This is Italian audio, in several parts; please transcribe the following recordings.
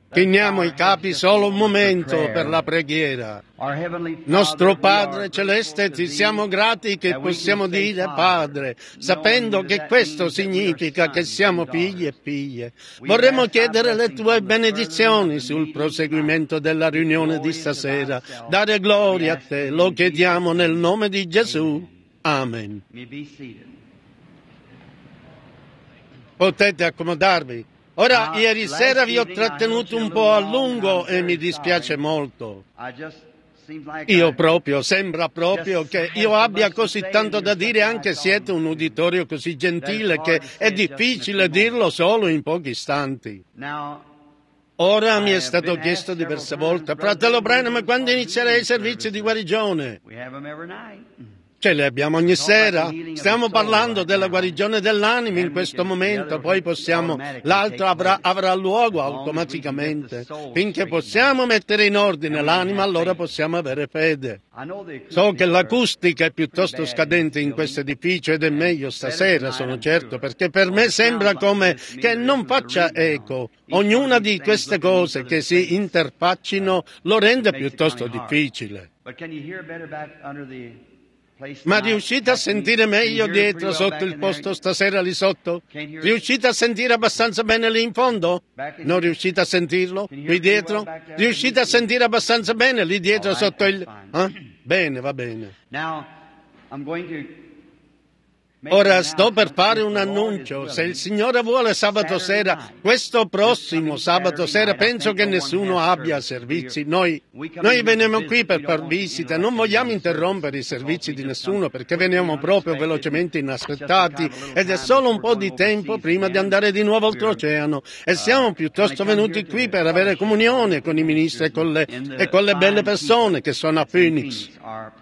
Chiniamo i capi solo un momento per la preghiera. Nostro Padre Celeste, ti siamo grati che possiamo dire Padre, sapendo che questo significa che siamo figli e figlie. Vorremmo chiedere le tue benedizioni sul proseguimento della riunione di stasera. Dare gloria a te, lo chiediamo nel nome di Gesù. Amen. Potete accomodarvi. Ora, ieri sera vi ho trattenuto un po' a lungo e mi dispiace molto. Sembra proprio che io abbia così tanto da dire, anche siete un uditorio così gentile che è difficile dirlo solo in pochi istanti. Ora mi è stato chiesto diverse volte, fratello Branham, quando inizierei i servizi di guarigione? Ce li abbiamo ogni sera. Stiamo parlando della guarigione dell'anima in questo momento, poi l'altro avrà luogo automaticamente. Finché possiamo mettere in ordine l'anima, allora possiamo avere fede. So che l'acustica è piuttosto scadente in questo edificio ed è meglio stasera, sono certo, perché per me sembra come che non faccia eco. Ognuna di queste cose che si interfaccino lo rende piuttosto difficile. Ma riuscite a sentire meglio dietro, sotto il posto stasera lì sotto? Riuscite a sentire abbastanza bene lì in fondo? Non riuscite a sentirlo? Qui dietro? Riuscite a sentire abbastanza bene lì dietro, sotto il... Bene, va bene. Ora sto per fare un annuncio. Se il Signore vuole sabato sera, questo prossimo sabato sera, penso che nessuno abbia servizi. Noi veniamo qui per far visita, non vogliamo interrompere i servizi di nessuno perché veniamo proprio velocemente inaspettati ed è solo un po' di tempo prima di andare di nuovo oltreoceano e siamo piuttosto venuti qui per avere comunione con i ministri e con le belle persone che sono a Phoenix.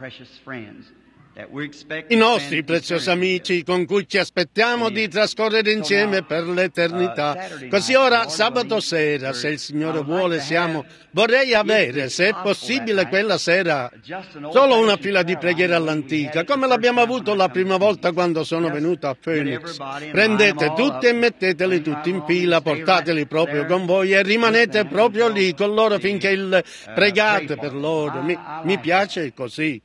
I nostri preziosi amici con cui ci aspettiamo di trascorrere insieme per l'eternità. Così ora, sabato sera, se il Signore vuole, vorrei avere, se è possibile, quella sera solo una fila di preghiere all'antica, come l'abbiamo avuto la prima volta quando sono venuto a Phoenix. Prendete tutti e metteteli tutti in fila, portateli proprio con voi e rimanete proprio lì con loro finché pregate per loro. Mi piace così.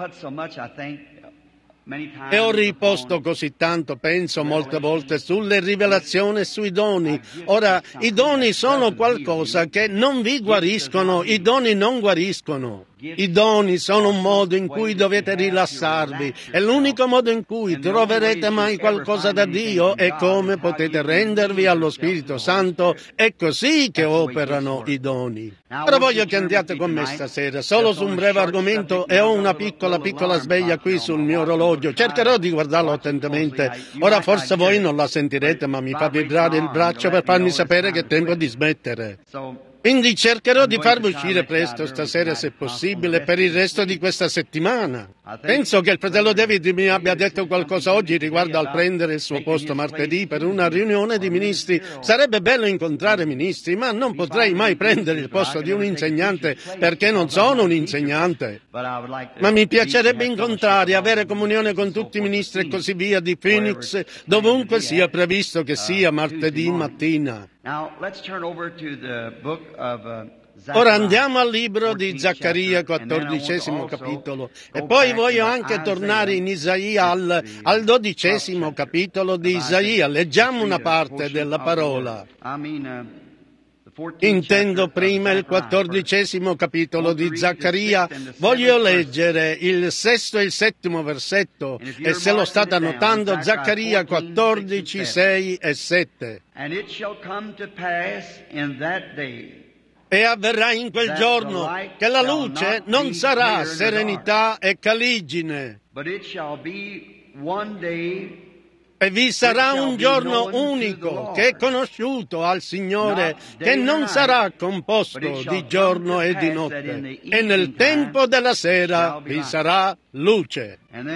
E ho riposto così tanto, penso molte volte, sulle rivelazioni e sui doni. Ora, i doni sono qualcosa che non vi guariscono, i doni non guariscono. I doni sono un modo in cui dovete rilassarvi, è l'unico modo in cui troverete mai qualcosa da Dio e come potete rendervi allo Spirito Santo, è così che operano i doni. Ora voglio che andiate con me stasera, solo su un breve argomento e ho una piccola sveglia qui sul mio orologio, cercherò di guardarlo attentamente. Ora forse voi non la sentirete, ma mi fa vibrare il braccio per farmi sapere che è tempo di smettere. Quindi cercherò di farvi uscire presto stasera se possibile per il resto di questa settimana. Penso che il fratello David mi abbia detto qualcosa oggi riguardo al prendere il suo posto martedì per una riunione di ministri. Sarebbe bello incontrare ministri, ma non potrei mai prendere il posto di un insegnante perché non sono un insegnante. Ma mi piacerebbe incontrare, avere comunione con tutti i ministri e così via di Phoenix, dovunque sia previsto che sia martedì mattina. Ora andiamo al libro di Zaccaria, 14° capitolo, e poi voglio anche tornare in Isaia al 12° capitolo di Isaia. Leggiamo una parte della parola. Intendo prima il 14° capitolo di Zaccaria. Voglio leggere il 6° e il 7° versetto, e se lo state annotando, Zaccaria 14, 6 e 7. E avverrà in quel giorno che la luce non sarà serenità e caligine, e vi sarà un giorno unico che è conosciuto al Signore, che non sarà composto di giorno e di notte, e nel tempo della sera vi sarà luce.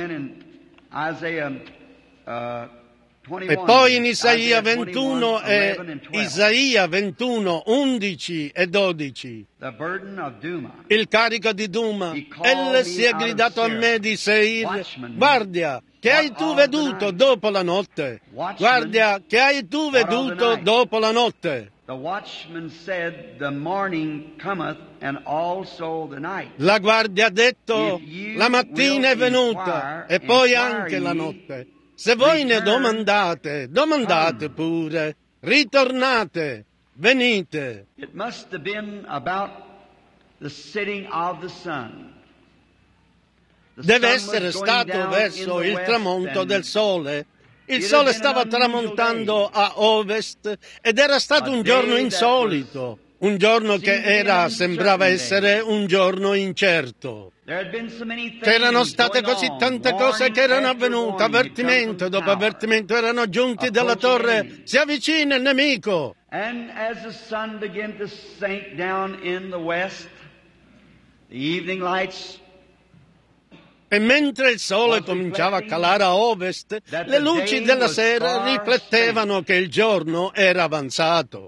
E poi in Isaia 21 e Isaia 21, 11 e 12. Il carico di Duma. Ella si è gridato a me di Seir: guardia, che hai tu veduto dopo la notte? Guardia, che hai tu veduto dopo la notte? The watchman said, "The morning cometh, and also the night." La guardia ha detto, la mattina è venuta e poi anche la notte. Se voi ne domandate, domandate pure, ritornate, venite. It must have been about the setting of the sun. Deve essere stato verso il tramonto del sole. Il sole stava tramontando a ovest ed era stato un giorno insolito, un giorno che sembrava essere un giorno incerto. C'erano state così tante cose che erano avvenute, avvertimento dopo avvertimento erano giunti dalla torre, si avvicina il nemico. And as the sun began to sink down in the west, the evening lights. E mentre il sole cominciava a calare a ovest, le luci della sera riflettevano che il giorno era avanzato.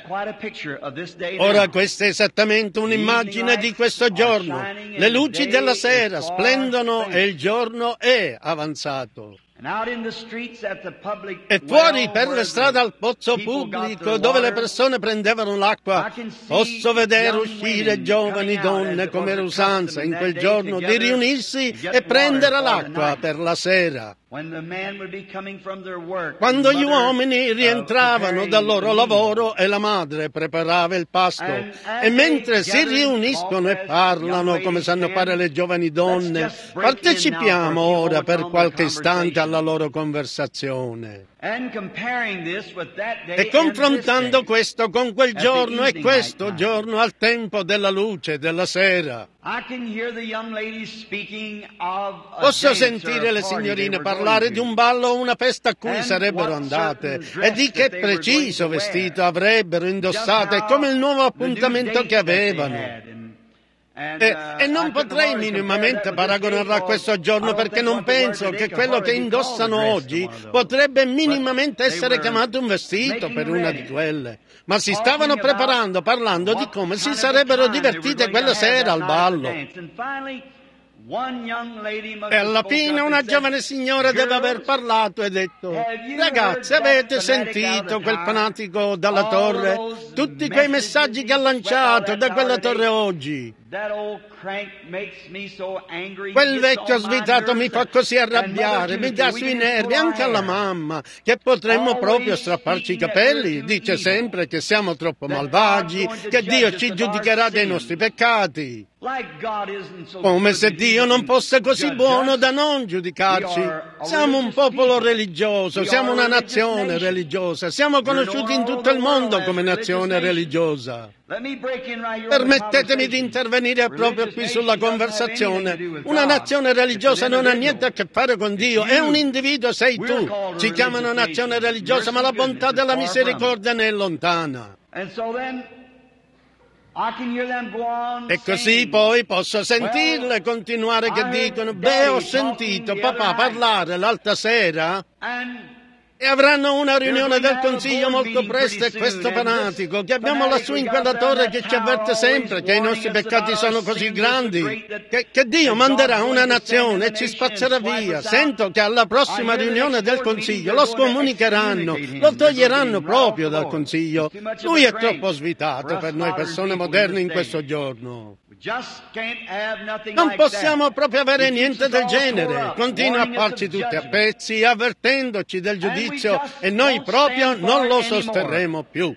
Ora questa è esattamente un'immagine di questo giorno. Le luci della sera splendono e il giorno è avanzato. E fuori per le strade al pozzo pubblico dove le persone prendevano l'acqua posso vedere uscire giovani donne come era usanza in quel giorno di riunirsi e prendere l'acqua per la sera. Quando gli uomini rientravano dal loro lavoro e la madre preparava il pasto e mentre si riuniscono e parlano come sanno fare le giovani donne, partecipiamo ora per qualche istante alla loro conversazione. E confrontando questo con quel giorno e questo giorno al tempo della luce della sera, posso sentire le signorine parlare di un ballo o una festa a cui sarebbero andate e di che preciso vestito avrebbero indossato e come il nuovo appuntamento che avevano. E non potrei minimamente paragonarlo a questo giorno perché non penso che quello che indossano oggi potrebbe minimamente essere chiamato un vestito per una di quelle. Ma si stavano preparando parlando di come si sarebbero divertite quella sera al ballo. E alla fine una giovane signora deve aver parlato e detto: ragazzi, avete sentito quel fanatico dalla torre? Tutti quei messaggi che ha lanciato da quella torre oggi. Quel vecchio svitato mi fa così arrabbiare, mi dà sui nervi, anche alla mamma, che potremmo proprio strapparci i capelli. Dice sempre che siamo troppo malvagi, che Dio ci giudicherà dei nostri peccati. Come se Dio non fosse così buono da non giudicarci. Siamo un popolo religioso, siamo una nazione religiosa, siamo conosciuti in tutto il mondo come nazione religiosa. Permettetemi di intervenire proprio qui sulla conversazione. Una nazione religiosa non ha niente a che fare con Dio, è un individuo, sei tu. Ci chiamano nazione religiosa, ma la bontà della misericordia ne è lontana. E così poi posso sentirle continuare che dicono: beh, ho sentito papà parlare l'altra sera e avranno una riunione del Consiglio molto presto e questo fanatico che abbiamo lassù in quella torre che ci avverte sempre che i nostri peccati sono così grandi che Dio manderà una nazione e ci spazzerà via. Sento che alla prossima riunione del Consiglio lo scomunicheranno, lo toglieranno proprio dal Consiglio. Lui è troppo svitato per noi persone moderne in questo giorno. Non possiamo proprio avere niente del genere. Continua a farci tutti a pezzi, avvertendoci del giudizio e noi proprio non lo sosterremo più.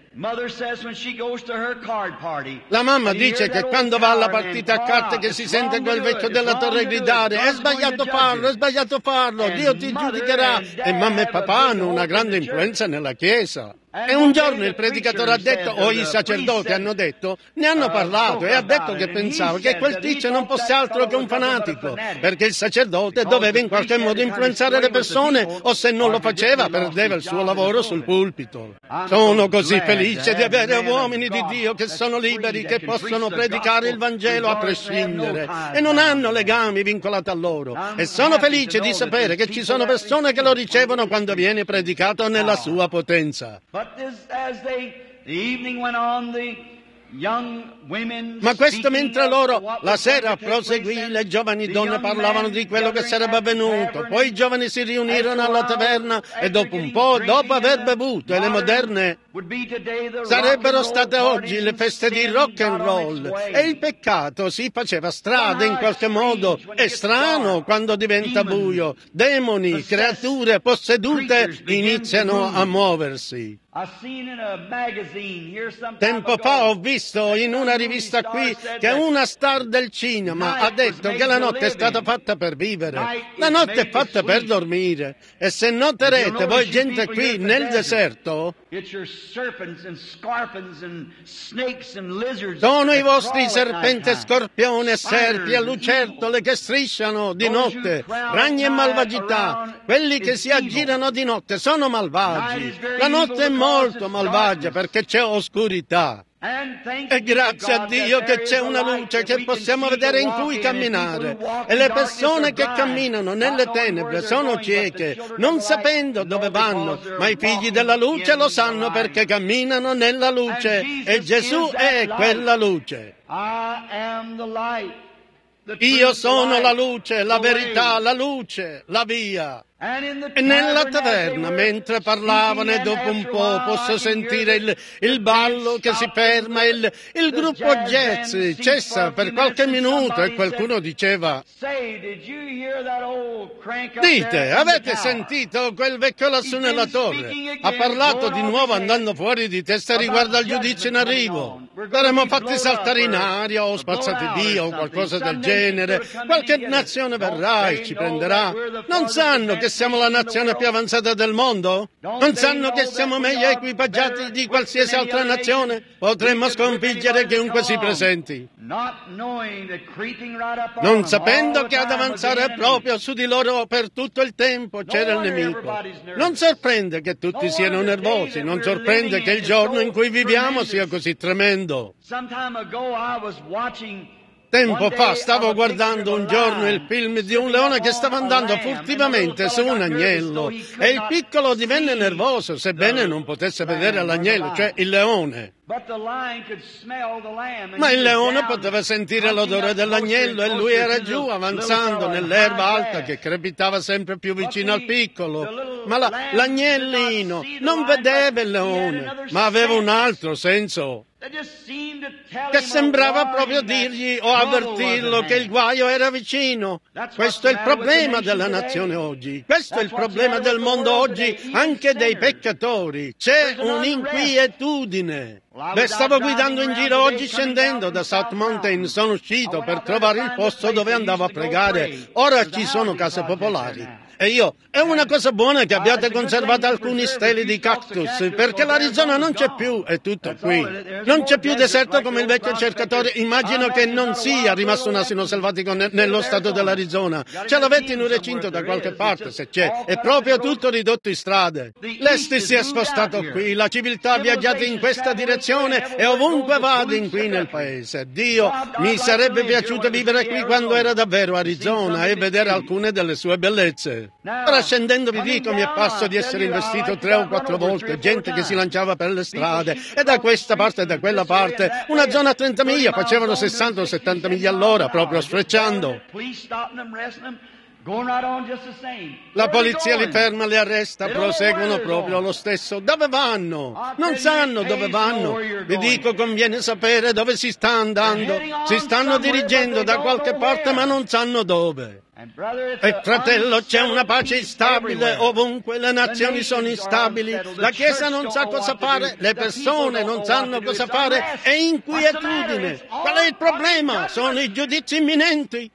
La mamma dice che quando va alla partita a carte che si sente quel vecchio della torre gridare: è sbagliato farlo, Dio ti giudicherà. E mamma e papà hanno una grande influenza nella Chiesa. E un giorno il predicatore ha detto, o i sacerdoti hanno detto, ne hanno parlato e ha detto che pensava che quel tizio non fosse altro che un fanatico, perché il sacerdote doveva in qualche modo influenzare le persone o se non lo faceva perdeva il suo lavoro sul pulpito. Sono così felice di avere uomini di Dio che sono liberi, che possono predicare il Vangelo a prescindere e non hanno legami vincolati a loro. E sono felice di sapere che ci sono persone che lo ricevono quando viene predicato nella sua potenza. Ma questo mentre loro la sera proseguì, le giovani donne parlavano di quello che sarebbe avvenuto. Poi i giovani si riunirono alla taverna e dopo un po', dopo aver bevuto, e le moderne sarebbero state oggi le feste di rock and roll, e il peccato si faceva strada in qualche modo. È strano quando diventa buio. Demoni, creature possedute iniziano a muoversi. Tempo fa ho visto in una rivista qui che una star del cinema ha detto che la notte è stata fatta per vivere, la notte è fatta per dormire. E se noterete voi gente qui nel deserto, sono i vostri serpenti, scorpioni e serpi e lucertole che strisciano di notte, ragni e malvagità. Quelli che si aggirano di notte sono malvagi. La notte è molto malvagia perché c'è oscurità. E grazie a Dio che c'è una luce che possiamo vedere in cui camminare. E le persone che camminano nelle tenebre sono cieche, non sapendo dove vanno, ma i figli della luce lo sanno perché camminano nella luce. E Gesù è quella luce. Io sono la luce, la verità, la luce, la via. E nella taverna, mentre parlavano, e dopo un po' posso sentire il ballo che si ferma, il gruppo jazz cessa per qualche minuto e qualcuno diceva: dite, avete sentito quel vecchio lassù nella torre? Ha parlato di nuovo andando fuori di testa riguardo al giudizio in arrivo. Saremo fatti saltare in aria o spazzati via o qualcosa del genere. Qualche nazione verrà e ci prenderà. Non sanno che siamo la nazione più avanzata del mondo? Non sanno che siamo meglio equipaggiati di qualsiasi altra nazione? Potremmo sconfiggere chiunque si presenti. Non sapendo che ad avanzare proprio su di loro per tutto il tempo c'era il nemico. Non sorprende che tutti siano nervosi, non sorprende che il giorno in cui viviamo sia così tremendo. Tempo fa stavo guardando un giorno il film di un leone che stava andando furtivamente su un agnello e il piccolo divenne nervoso, sebbene non potesse vedere l'agnello, cioè il leone. Ma il leone poteva sentire l'odore dell'agnello e lui era giù, avanzando nell'erba alta che crepitava sempre più vicino al piccolo. Ma l'agnellino non vedeva il leone, ma aveva un altro senso che sembrava proprio dirgli o avvertirlo che il guaio era vicino. Questo è il problema della nazione oggi, questo è il problema del mondo oggi, anche dei peccatori. C'è un'inquietudine. Stavo guidando in giro oggi scendendo da South Mountain, sono uscito per trovare il posto dove andavo a pregare. Ora ci sono case popolari. E è una cosa buona che abbiate conservato alcuni steli di cactus, perché l'Arizona non c'è più, è tutto qui. Non c'è più deserto come il vecchio cercatore. Immagino che non sia rimasto un asino selvatico nello stato dell'Arizona. Ce l'avete in un recinto da qualche parte, se c'è. È proprio tutto ridotto in strade. L'Est si è spostato qui, la civiltà ha viaggiato in questa direzione e ovunque vado in qui nel paese. Dio, mi sarebbe piaciuto vivere qui quando era davvero Arizona e vedere alcune delle sue bellezze. Ora scendendo vi dico, mi è parso di essere investito 3 o 4 volte, gente che si lanciava per le strade, e da questa parte e da quella parte, una zona a 30 miglia, facevano 60 o 70 miglia all'ora, proprio sfrecciando. La polizia li ferma, li arresta, proseguono proprio lo stesso. Dove vanno? Non sanno dove vanno. Vi dico, conviene sapere dove si sta andando. Si stanno dirigendo da qualche parte, ma non sanno dove. E fratello, c'è una pace instabile ovunque, le nazioni sono instabili, la Chiesa non sa cosa fare, le persone non sanno cosa fare, è inquietudine. Qual è il problema? Sono i giudizi imminenti.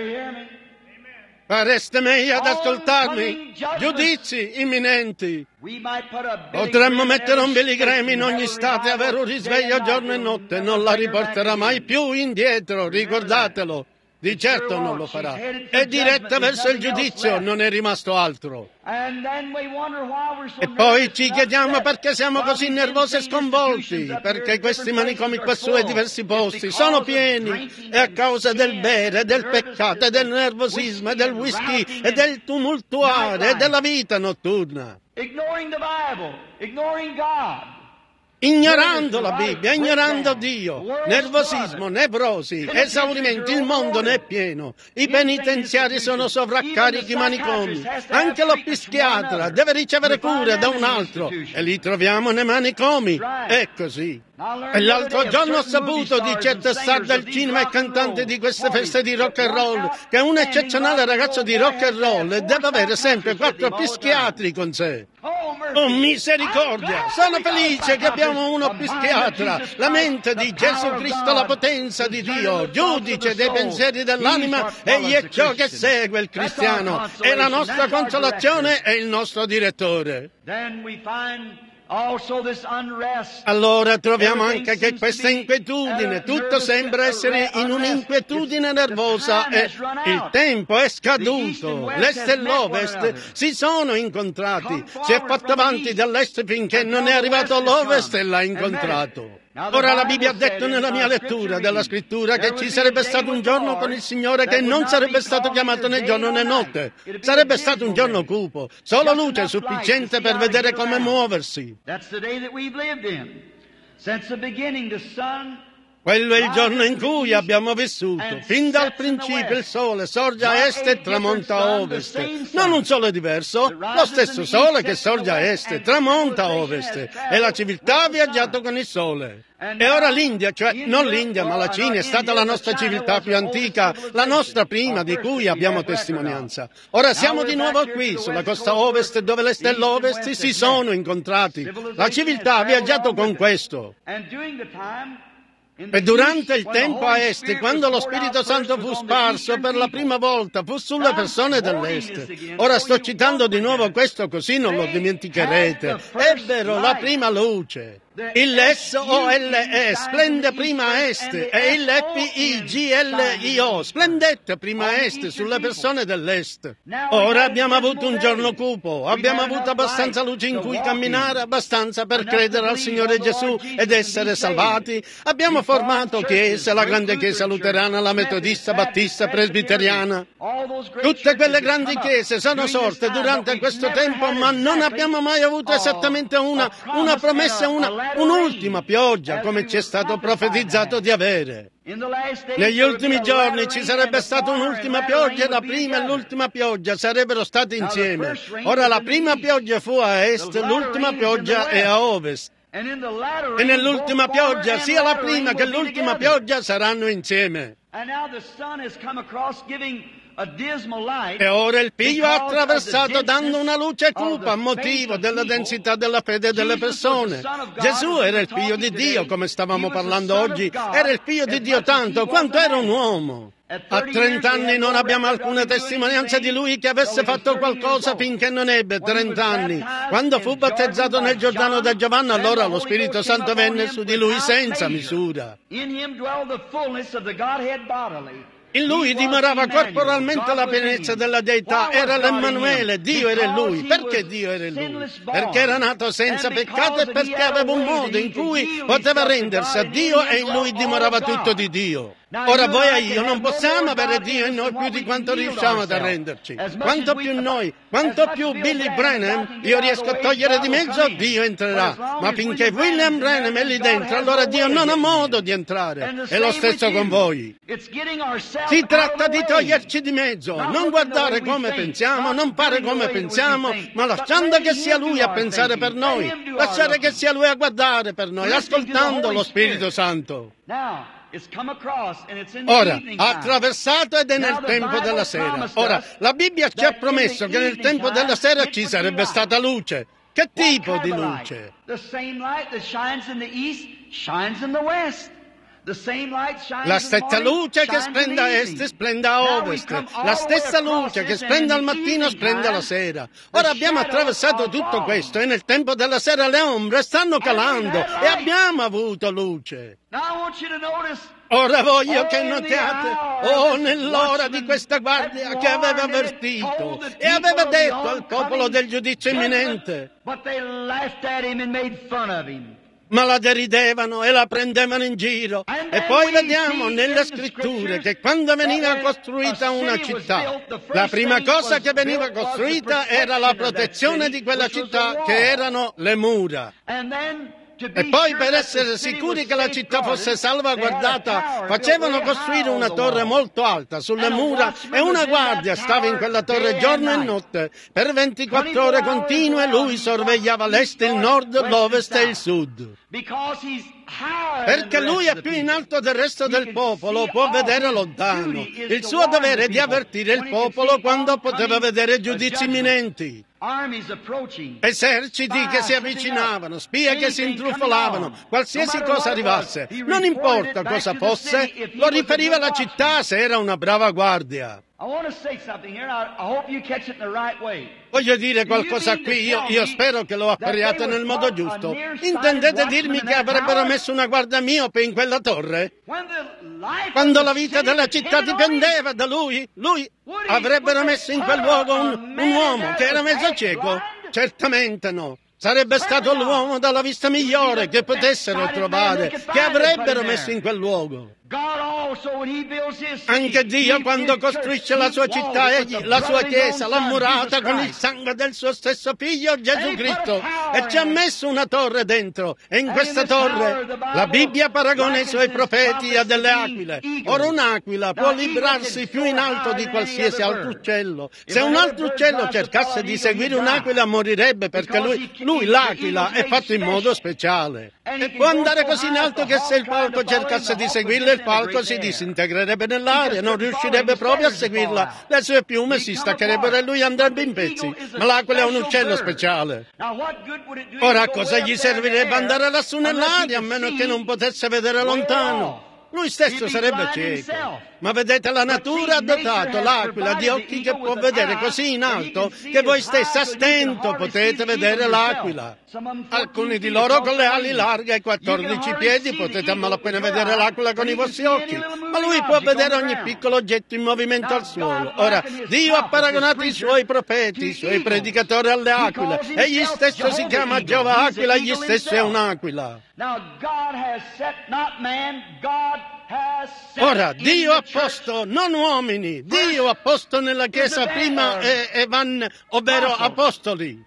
Fareste meglio ad ascoltarmi. Giudizi imminenti. Potremmo mettere un Billy in ogni stato e avere un risveglio giorno e notte. Non la riporterà mai più indietro, ricordatelo. Di certo non lo farà. È diretta verso il giudizio, non è rimasto altro. E poi ci chiediamo perché siamo così nervosi e sconvolti, perché questi manicomi quassù e diversi posti sono pieni, e a causa del bere, del peccato, e del nervosismo, e del whisky, e del tumultuare, e della vita notturna. ignorando la Bibbia, ignorando Dio, nervosismo, nevrosi, esaurimenti, il mondo ne è pieno, i penitenziari sono sovraccarichi, manicomi, anche lo psichiatra deve ricevere cure da un altro e li troviamo nei manicomi, è così. E l'altro giorno ho saputo di certe star del cinema e cantanti di queste feste di rock and roll che un eccezionale ragazzo di rock and roll deve avere sempre 4 psichiatri con sé. Oh misericordia! Sono felice che abbiamo uno psichiatra, la mente di Gesù Cristo, la potenza di Dio, giudice dei pensieri dell'anima, egli è ciò che segue il cristiano, è la nostra consolazione e il nostro direttore. Allora troviamo anche che questa inquietudine, tutto sembra essere in un'inquietudine nervosa e il tempo è scaduto, l'est e l'ovest si sono incontrati, si è fatto avanti dall'est finché non è arrivato l'ovest e l'ha incontrato. Ora la Bibbia ha detto nella mia lettura della scrittura che ci sarebbe stato un giorno con il Signore che non sarebbe stato chiamato né giorno né notte. Sarebbe stato un giorno cupo, solo luce sufficiente per vedere come muoversi. Quello è il giorno in cui abbiamo vissuto. Fin dal principio il sole sorge a est e tramonta a ovest. Non un sole diverso, lo stesso sole che sorge a est e tramonta a ovest. E la civiltà ha viaggiato con il sole. E ora l'India, cioè non l'India ma la Cina, è stata la nostra civiltà più antica, la nostra prima di cui abbiamo testimonianza. Ora siamo di nuovo qui, sulla costa ovest, dove l'est e l'ovest si sono incontrati. La civiltà ha viaggiato con questo. E durante il tempo a est, quando lo Spirito Santo fu sparso per la prima volta, fu sulle persone dell'est. Ora sto citando di nuovo questo così non lo dimenticherete. Ebbero la prima luce. Il SOLE splende prima a est e il FIGLIO splendette prima a est sulle persone dell'est. Ora abbiamo avuto un giorno cupo, abbiamo avuto abbastanza luce in cui camminare, abbastanza per credere al Signore Gesù ed essere salvati. Abbiamo formato chiese, la grande chiesa luterana, la metodista, battista, presbiteriana. Tutte quelle grandi chiese sono sorte durante questo tempo, ma non abbiamo mai avuto esattamente una promessa, un'ultima pioggia, come ci è stato profetizzato di avere. Negli ultimi giorni ci sarebbe stata un'ultima pioggia e la prima e l'ultima pioggia sarebbero state insieme. Ora la prima pioggia fu a est, l'ultima pioggia è a ovest. E nell'ultima pioggia sia la prima che l'ultima pioggia saranno insieme. E ora il Figlio ha attraversato dando una luce cupa a motivo della densità della fede delle persone. Gesù era il Figlio di Dio, come stavamo parlando oggi, era il Figlio di Dio tanto quanto era un uomo. A 30 anni non abbiamo alcuna testimonianza di Lui che avesse fatto qualcosa finché non ebbe 30 anni. Quando fu battezzato nel Giordano da Giovanni, allora lo Spirito Santo venne su di Lui senza misura. In Lui dimorava corporalmente la pienezza della Deità, era l'Emmanuele, Dio era in Lui. Perché Dio era in Lui? Perché era nato senza peccato e perché aveva un modo in cui poteva rendersi a Dio e in Lui dimorava tutto di Dio. Ora voi e io non possiamo avere Dio in noi più di quanto riusciamo ad arrenderci. Quanto più noi, quanto più Billy Branham io riesco a togliere di mezzo, Dio entrerà. Ma finché William Branham è lì dentro, allora Dio non ha modo di entrare. È lo stesso con voi. Si tratta di toglierci di mezzo, non guardare come pensiamo, non fare come pensiamo, ma lasciando che sia Lui a pensare per noi, lasciare che sia Lui a guardare per noi, ascoltando lo Spirito Santo. Ora, ha attraversato ed è nel tempo della sera. Ora, la Bibbia ci ha promesso che nel tempo della sera ci sarebbe stata luce. Che tipo di luce? La stessa luce che splende a est splende a ovest, la stessa luce che splende al mattino splende alla sera. Ora abbiamo attraversato tutto questo e nel tempo della sera le ombre stanno calando e abbiamo avuto luce. Ora voglio che notiate, nell'ora di questa guardia che aveva avvertito e aveva detto al popolo del giudizio imminente. Ma la deridevano e la prendevano in giro. E poi vediamo nelle scritture che quando veniva costruita una città, la prima cosa che veniva costruita era la protezione di quella città, che erano le mura. E poi, per essere sicuri che la città fosse salvaguardata, facevano costruire una torre molto alta sulle mura e una guardia stava in quella torre giorno e notte. Per 24 ore continue lui sorvegliava l'est, il nord, l'ovest e il sud. Perché lui è più in alto del resto del popolo, può vedere lontano. Il suo dovere è di avvertire il popolo quando poteva vedere giudizi imminenti. Eserciti che si avvicinavano, spie che si intrufolavano, qualsiasi cosa arrivasse, non importa cosa fosse, lo riferiva alla città se era una brava guardia. Voglio dire qualcosa qui, io spero che lo appariate nel modo giusto. Intendete dirmi che avrebbero messo una guardia miope in quella torre? Quando la vita della città dipendeva da lui avrebbero messo in quel luogo un uomo che era mezzo cieco? Certamente no. Sarebbe stato l'uomo dalla vista migliore che potessero trovare, che avrebbero messo in quel luogo. Anche Dio, quando costruisce la sua città, la sua chiesa, l'ha murata con il sangue del suo stesso figlio Gesù Cristo e ci ha messo una torre dentro. E in questa torre la Bibbia paragona i suoi profeti a delle aquile. Ora un'aquila può librarsi più in alto di qualsiasi altro uccello. Se un altro uccello cercasse di seguire un'aquila morirebbe, perché lui l'aquila è fatto in modo speciale. E può andare così in alto che se il falco cercasse di seguirlo, il falco si disintegrerebbe nell'aria, non riuscirebbe proprio a seguirla. Le sue piume si staccherebbero e lui andrebbe in pezzi. Ma l'aquila è un uccello speciale. Ora, cosa gli servirebbe andare lassù nell'aria a meno che non potesse vedere lontano? Lui stesso sarebbe cieco. Ma vedete, la natura ha dotato l'aquila di occhi che può vedere così in alto che voi stessi a stento potete vedere l'aquila. Alcuni di loro con le ali larghe ai 14 piedi potete a malapena vedere l'aquila con i vostri occhi, ma lui può vedere ogni piccolo oggetto in movimento al suolo. Ora, Dio ha paragonato i suoi profeti, i suoi predicatori alle aquile. Egli stesso si chiama Giova Aquila, egli stesso è un'aquila. Ora, Dio ha posto, non uomini, Dio ha posto nella Chiesa prima ovvero apostoli.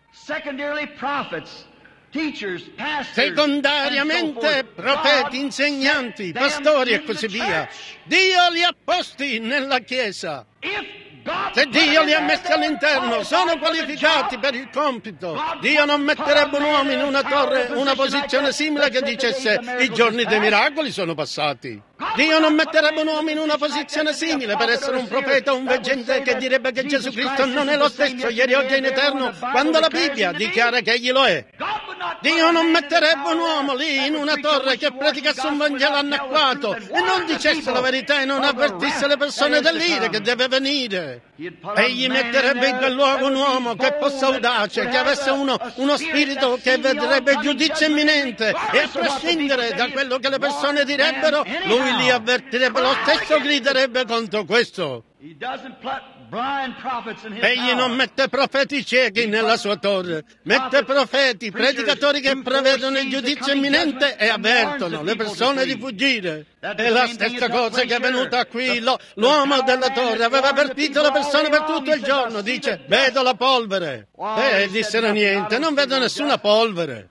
Secondariamente profeti, insegnanti, pastori e così via. Dio li ha posti nella Chiesa. Se Dio li ha messi all'interno, sono qualificati per il compito. Dio non metterebbe un uomo in una torre, una posizione simile che dicesse i giorni dei miracoli sono passati. Dio non metterebbe un uomo in una posizione simile per essere un profeta o un veggente che direbbe che Gesù Cristo non è lo stesso ieri, oggi e in eterno, quando la Bibbia dichiara che egli lo è. Dio non metterebbe un uomo lì in una torre che predicasse un Vangelo anacquato e non dicesse la verità e non avvertisse le persone dell'ire che deve venire. Egli metterebbe in quel luogo un uomo che fosse audace, che avesse uno spirito che vedrebbe il giudizio imminente e a prescindere da quello che le persone direbbero, lui li avvertirebbe, lo stesso griderebbe contro questo. Egli non mette profeti ciechi nella sua torre, mette profeti, predicatori che prevedono il giudizio imminente e avvertono le persone di fuggire. È la stessa cosa che è venuta qui. L'uomo della torre aveva avvertito le persone per tutto il giorno. Dice, vedo la polvere. Dissero niente, non vedo nessuna polvere.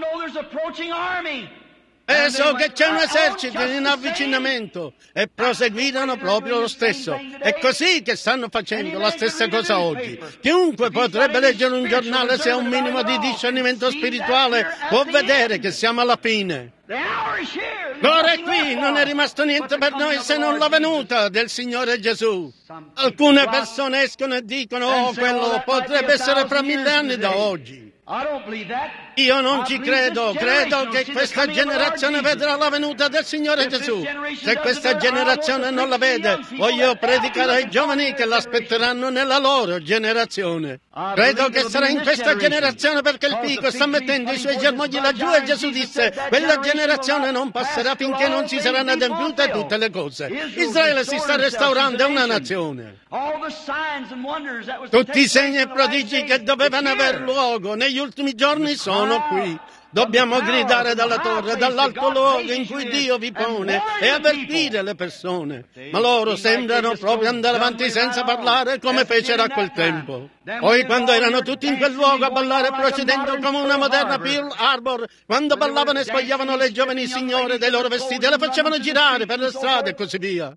So che c'è un esercito in avvicinamento e proseguirono proprio lo stesso. È così che stanno facendo la stessa cosa oggi. Chiunque potrebbe leggere un giornale, se ha un minimo di discernimento spirituale, può vedere che siamo alla fine. L'ora è qui, non è rimasto niente per noi se non la venuta del Signore Gesù. Alcune persone escono e dicono, quello potrebbe essere fra 1000 anni da oggi. Io non ci credo che questa generazione vedrà la venuta del Signore Gesù. Se questa generazione non la vede, voglio predicare ai giovani che l'aspetteranno nella loro generazione. Credo che sarà in questa generazione perché il fico sta mettendo i suoi germogli laggiù e Gesù disse, quella generazione non passerà finché non si saranno adempiute tutte le cose. Israele si sta restaurando, è una nazione. Tutti i segni e prodigi che dovevano aver luogo negli ultimi giorni sono qui. Dobbiamo gridare dalla torre, dall'alto luogo in cui Dio vi pone e avvertire le persone. Ma loro sembrano proprio andare avanti senza parlare come fecero a quel tempo. Poi quando erano tutti in quel luogo a ballare procedendo come una moderna Pearl Harbor, quando ballavano e spogliavano le giovani signore dei loro vestiti e le facevano girare per le strade e così via.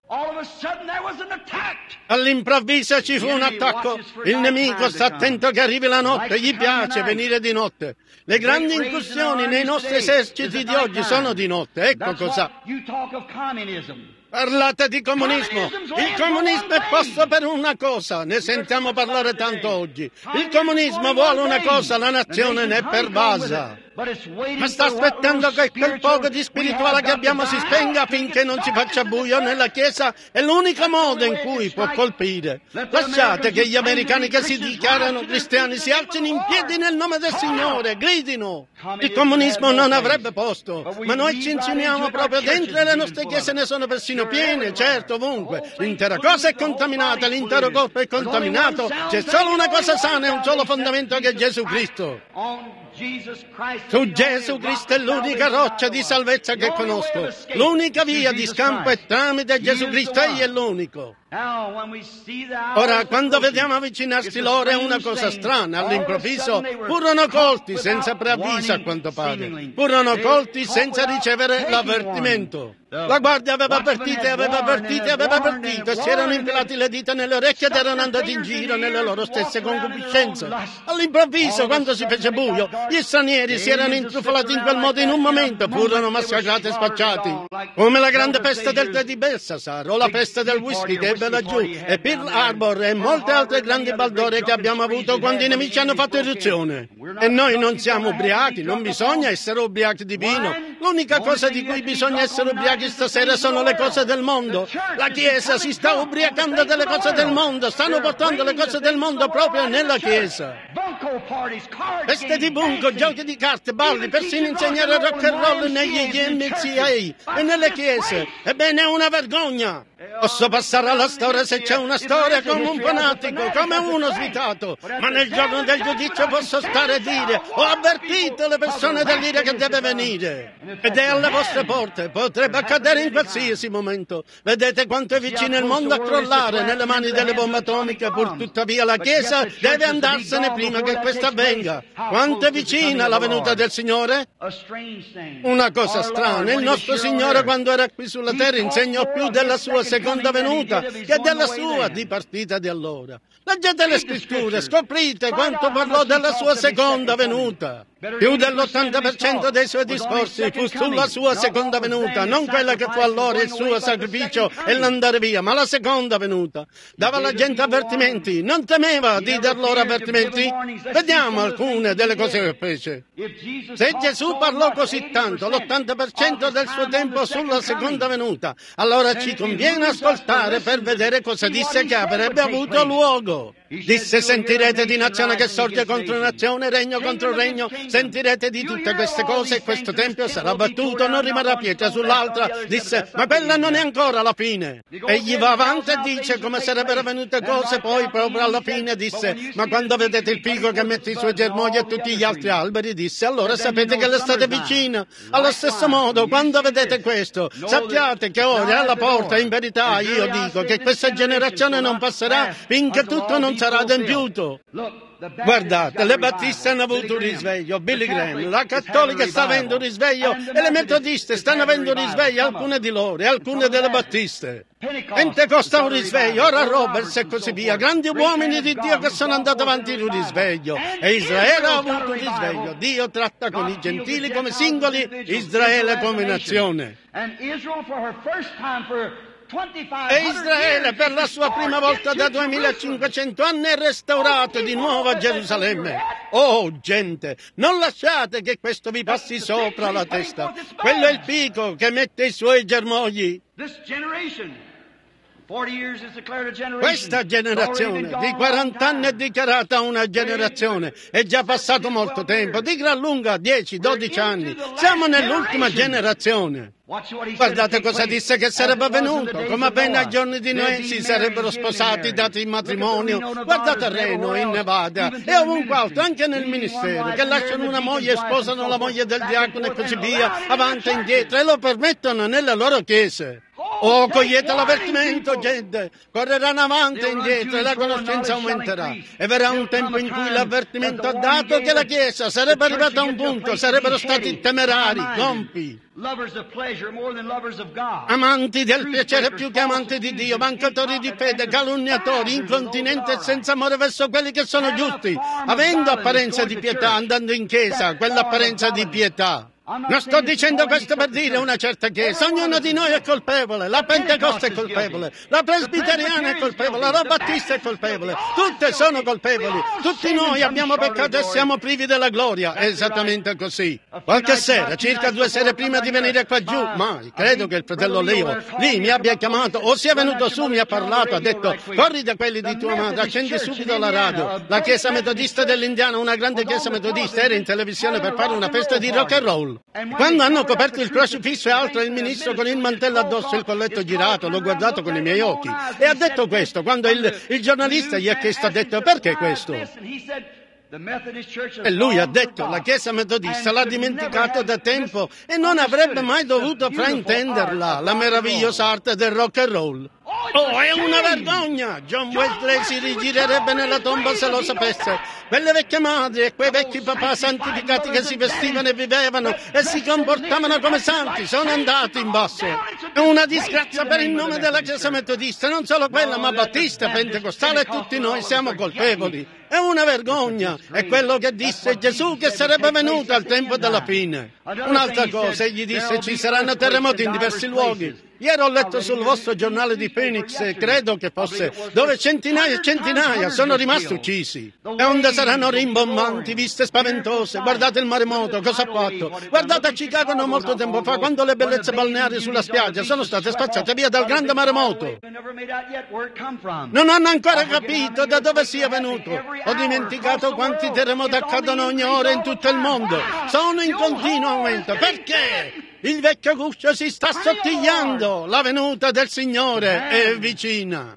All'improvviso ci fu un attacco. Il nemico sta attento che arrivi la notte, gli piace venire di notte. Le grandi incursioni nei nostri eserciti di oggi sono di notte, ecco cosa. Parlate di comunismo. Il comunismo è posto per una cosa, ne sentiamo parlare tanto oggi. Il comunismo vuole una cosa, la nazione ne è pervasa. Ma sta aspettando che quel poco di spirituale che abbiamo si spenga finché non si faccia buio nella Chiesa. È l'unico modo in cui può colpire. Lasciate che gli americani che si dichiarano cristiani si alzino in piedi nel nome del Signore, gridino. Il comunismo non avrebbe posto, ma noi ci insinuiamo proprio dentro e le nostre chiese ne sono persino piene, certo, ovunque. L'intera cosa è contaminata, l'intero corpo è contaminato. C'è solo una cosa sana e un solo fondamento che è Gesù Cristo. Su Gesù Cristo è l'unica roccia di salvezza che conosco. L'unica via di scampo è tramite Gesù Cristo, Egli è l'unico. Ora, quando vediamo avvicinarsi loro è una cosa strana. All'improvviso furono colti senza preavviso, a quanto pare. Furono colti senza ricevere l'avvertimento. La guardia aveva avvertito e si erano infilati le dita nelle orecchie ed erano andati in giro nelle loro stesse concupiscenze. All'improvviso, quando si fece buio, gli stranieri si erano intrufolati in quel modo in un momento, furono massacrati e spacciati. Come la grande peste del tè di Belshazzar o la peste del whisky che ebbe laggiù, e Pearl Harbor e molte altre grandi baldorie che abbiamo avuto quando i nemici hanno fatto irruzione. E noi non siamo ubriachi, non bisogna essere ubriachi di vino. L'unica cosa di cui bisogna essere ubriachi stasera sono le cose del mondo. La Chiesa si sta ubriacando delle cose del mondo, stanno portando le cose del mondo proprio nella Chiesa. Feste di bunco, giochi di carte, balli, persino insegnare rock and roll negli MCA e nelle chiese. Ebbene, è una vergogna. Posso passare alla storia se c'è una storia come un fanatico, come uno svitato, ma nel giorno del giudizio posso stare a dire: ho avvertito le persone dell'ira che deve venire ed è alle vostre porte, potrebbe accadere in qualsiasi momento. Vedete quanto è vicino il mondo a crollare nelle mani delle bombe atomiche, pur tuttavia la Chiesa deve andarsene prima che questo avvenga. Quanto è vicina la venuta del Signore? Una cosa strana, il nostro Signore quando era qui sulla terra insegnò più della sua seconda venuta che della sua dipartita di allora. Leggete le scritture, scoprite quanto parlò della sua seconda venuta. Più dell'80% dei suoi discorsi fu sulla sua seconda venuta, non quella che fu allora il suo sacrificio e l'andare via, ma la seconda venuta. Dava alla gente avvertimenti, non temeva di dar loro avvertimenti. Vediamo alcune delle cose che fece. Se Gesù parlò così tanto, l'80% del suo tempo sulla seconda venuta, allora ci conviene ascoltare per vedere cosa disse che avrebbe avuto luogo. Disse: sentirete di nazione che sorge contro nazione, regno contro regno, sentirete di tutte queste cose e questo tempio sarà battuto, non rimarrà pietra sull'altra. Disse: ma quella non è ancora la fine. Egli va avanti e dice come sarebbero venute cose, poi proprio alla fine disse: ma quando vedete il fico che mette i suoi germogli e tutti gli altri alberi, disse, allora sapete che l'estate è vicina. Allo stesso modo, quando vedete questo, sappiate che ora è alla porta. In verità io dico che questa generazione non passerà finché tutto non sarà adempiuto. Guardate, le battiste hanno avuto un risveglio, Billy Graham, la cattolica sta avendo un risveglio e le metodiste stanno avendo un risveglio, alcune di loro e alcune delle battiste. Pentecoste ha un risveglio, ora Roberts e così via, grandi uomini di Dio che sono andati avanti in un risveglio. E Israele ha avuto un risveglio. Dio tratta con i gentili come singoli, Israele come nazione. E Israele per la sua prima volta da 2500 anni è restaurato di nuovo a Gerusalemme. Oh gente, non lasciate che questo vi passi sopra la testa. Quello è il pico che mette i suoi germogli. Questa generazione di 40 anni è dichiarata una generazione. È già passato molto tempo, di gran lunga 10-12 anni. Siamo nell'ultima generazione. Guardate cosa disse che sarebbe avvenuto. Come avvenne ai giorni di Noè, si sarebbero sposati, dati in matrimonio. Guardate a Reno, in Nevada e ovunque altro, anche nel ministero, che lasciano una moglie e sposano la moglie del diacono e così via, avanti e indietro, e lo permettono nelle loro chiese. Oh, cogliete l'avvertimento, gente! Correranno avanti e indietro e la conoscenza aumenterà. E verrà un tempo in cui l'avvertimento ha dato che la Chiesa sarebbe arrivata a un punto, sarebbero stati temerari, gonfi, amanti del piacere più che amanti di Dio, mancatori di fede, calunniatori, incontinenti e senza amore verso quelli che sono giusti, avendo apparenza di pietà, andando in chiesa, quell'apparenza di pietà. Non sto dicendo questo per dire una certa chiesa, ognuno di noi è colpevole, la Pentecoste è colpevole, la Presbiteriana è colpevole, la Battista è colpevole, tutte sono colpevoli, tutti noi abbiamo peccato e siamo privi della gloria, è esattamente così. Qualche sera, circa 2 sere prima di venire qua giù, mai, credo che il fratello Leo lì mi abbia chiamato o sia venuto su, mi ha parlato, ha detto corri da quelli di tua madre, accendi subito la radio, la chiesa metodista dell'Indiana, una grande chiesa metodista, era in televisione per fare una festa di rock and roll. Quando hanno coperto il crocifisso e altro, il ministro con il mantello addosso, il colletto girato, l'ho guardato con i miei occhi e ha detto questo. Quando il giornalista gli ha chiesto, ha detto perché questo? E lui ha detto la Chiesa metodista l'ha dimenticato da tempo e non avrebbe mai dovuto fraintenderla, la meravigliosa arte del rock and roll. Oh, è una vergogna! John Wesley si rigirerebbe nella tomba se lo sapesse. Quelle vecchie madri e quei vecchi papà santificati che si vestivano e vivevano e si comportavano come santi sono andati in basso. È una disgrazia per il nome della Chiesa metodista, non solo quella, ma battista, pentecostale, e tutti noi siamo colpevoli. È una vergogna. È quello che disse Gesù, che sarebbe venuto al tempo della fine. Un'altra cosa, egli disse ci saranno terremoti in diversi luoghi. Ieri ho letto sul vostro giornale di Phoenix, credo che fosse, dove centinaia e centinaia sono rimasti uccisi. E onde saranno rimbombanti, viste spaventose. Guardate il maremoto, cosa ha fatto? Guardate a Chicago non molto tempo fa, quando le bellezze balneari sulla spiaggia sono state spazzate via dal grande maremoto. Non hanno ancora capito da dove sia venuto. Ho dimenticato quanti terremoti accadono ogni ora in tutto il mondo. Sono in continuo aumento. Perché? Il vecchio guscio si sta assottigliando. La venuta del Signore è vicina.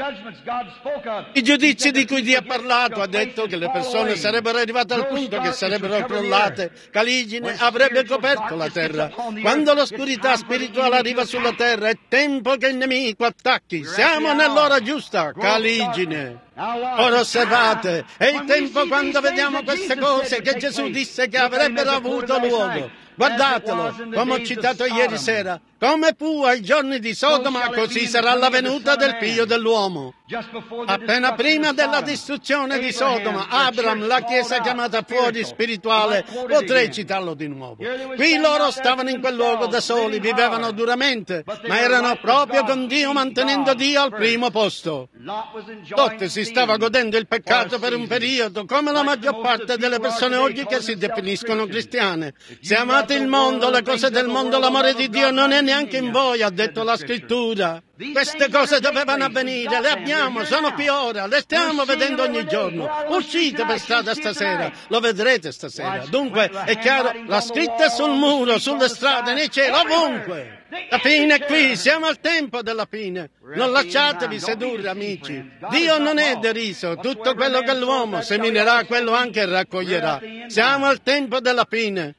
I giudizi di cui Dio ha parlato, ha detto che le persone sarebbero arrivate al punto che sarebbero crollate. Caligine avrebbe coperto la terra. Quando l'oscurità spirituale arriva sulla terra è tempo che il nemico attacchi. Siamo nell'ora giusta, Caligine. Ora osservate, è il tempo quando vediamo queste cose che Gesù disse che avrebbero avuto luogo. Guardatelo, come ho citato ieri sera. Come fu ai giorni di Sodoma, così sarà la venuta del Figlio dell'uomo. Appena prima della distruzione di Sodoma, Abram, la chiesa chiamata fuori spirituale, potrei citarlo di nuovo. Qui loro stavano in quel luogo da soli, vivevano duramente, ma erano proprio con Dio, mantenendo Dio al primo posto. Lot si stava godendo il peccato per un periodo, come la maggior parte delle persone oggi che si definiscono cristiane. Se amate il mondo, le cose del mondo, l'amore di Dio non è neanche in voi, ha detto la Scrittura. Queste cose dovevano avvenire, le abbiamo, sono qui ora, le stiamo vedendo ogni giorno. Uscite per strada stasera, lo vedrete stasera. Dunque, è chiaro, la scritta è sul muro, sulle strade, nei cieli, ovunque. La fine è qui, siamo al tempo della fine. Non lasciatevi sedurre, amici. Dio non è deriso, tutto quello che l'uomo seminerà, quello anche raccoglierà. Siamo al tempo della fine.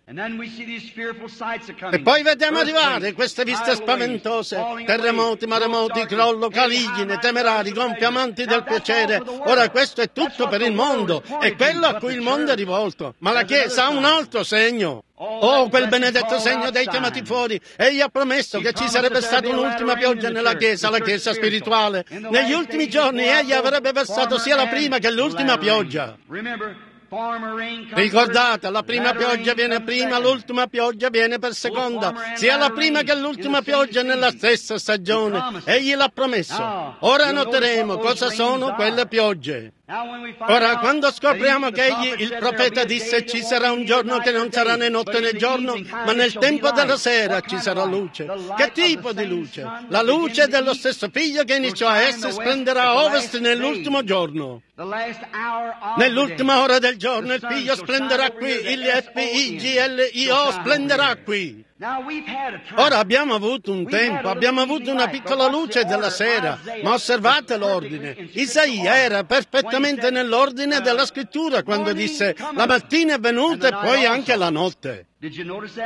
E poi vediamo arrivare queste viste spaventose, terremoti, maremoti, crollo, caligine, temerari, gonfiamanti del piacere. Ora questo è tutto per il mondo, è quello a cui il mondo è rivolto. Ma la Chiesa ha un altro segno. Oh, quel benedetto segno dei chiamati fuori. Egli ha promesso che ci sarebbe stata un'ultima pioggia nella Chiesa, la Chiesa spirituale. Negli ultimi giorni egli avrebbe versato sia la prima che l'ultima pioggia. Ricordate, la prima pioggia viene prima, l'ultima pioggia viene per seconda. Sia la prima che l'ultima pioggia nella stessa stagione. Egli l'ha promesso. Ora noteremo cosa sono quelle piogge. Ora, quando scopriamo che egli, il profeta, disse ci sarà un giorno che non sarà né notte né giorno, ma nel tempo della sera ci sarà luce. Che tipo di luce? La luce dello stesso Figlio che iniziò a essere splenderà a ovest nell'ultimo giorno. Nell'ultima ora del giorno il Figlio splenderà qui, il Figlio splenderà qui. Ora abbiamo avuto un tempo, abbiamo avuto una piccola luce della sera, ma osservate l'ordine. Isaia era perfettamente nell'ordine della Scrittura quando disse la mattina è venuta e poi anche la notte.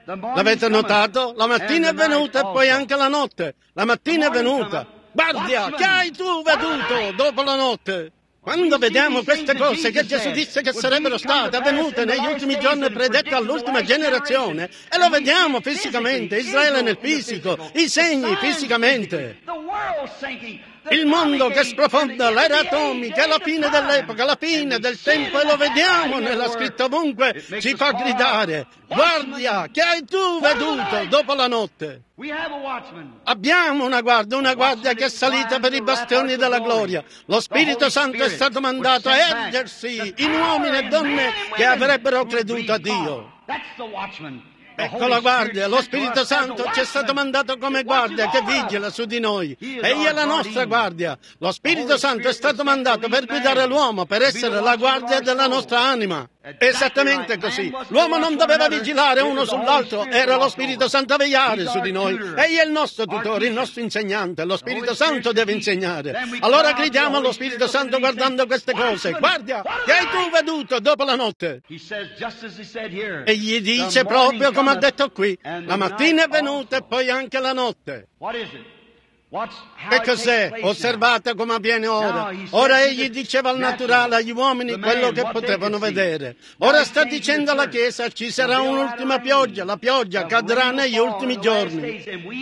L'avete notato? La mattina è venuta e poi anche la notte. La mattina è venuta. Guardia, che hai tu veduto dopo la notte? Quando vediamo queste cose che Gesù disse che sarebbero state avvenute negli ultimi giorni predette all'ultima generazione, e lo vediamo fisicamente, Israele nel fisico, i segni fisicamente. Il mondo che sprofonda, l'era atomica, la fine dell'epoca, la fine del tempo, e lo vediamo nella scritta ovunque, ci fa gridare: guardia, che hai tu veduto dopo la notte? Abbiamo una guardia che è salita per i bastioni della gloria. Lo Spirito Santo è stato mandato a ergersi in uomini e donne che avrebbero creduto a Dio. Ecco la guardia, lo Spirito Santo ci è stato mandato come guardia che vigila su di noi. Egli è la nostra guardia. Lo Spirito Santo è stato mandato per guidare l'uomo, per essere la guardia della nostra anima. Esattamente così. L'uomo non doveva vigilare uno sull'altro, era lo Spirito Santo a vegliare su di noi. Egli è il nostro tutore, il nostro insegnante. Lo Spirito Santo deve insegnare. Allora gridiamo allo Spirito Santo guardando queste cose: guardia, che hai tu veduto dopo la notte? Egli dice proprio come ha detto qui: la mattina è venuta e poi anche la notte. Che cos'è? Osservate come avviene ora. Ora egli diceva al naturale, agli uomini, quello che potevano vedere. Ora sta dicendo alla Chiesa: ci sarà un'ultima pioggia, la pioggia cadrà negli ultimi giorni.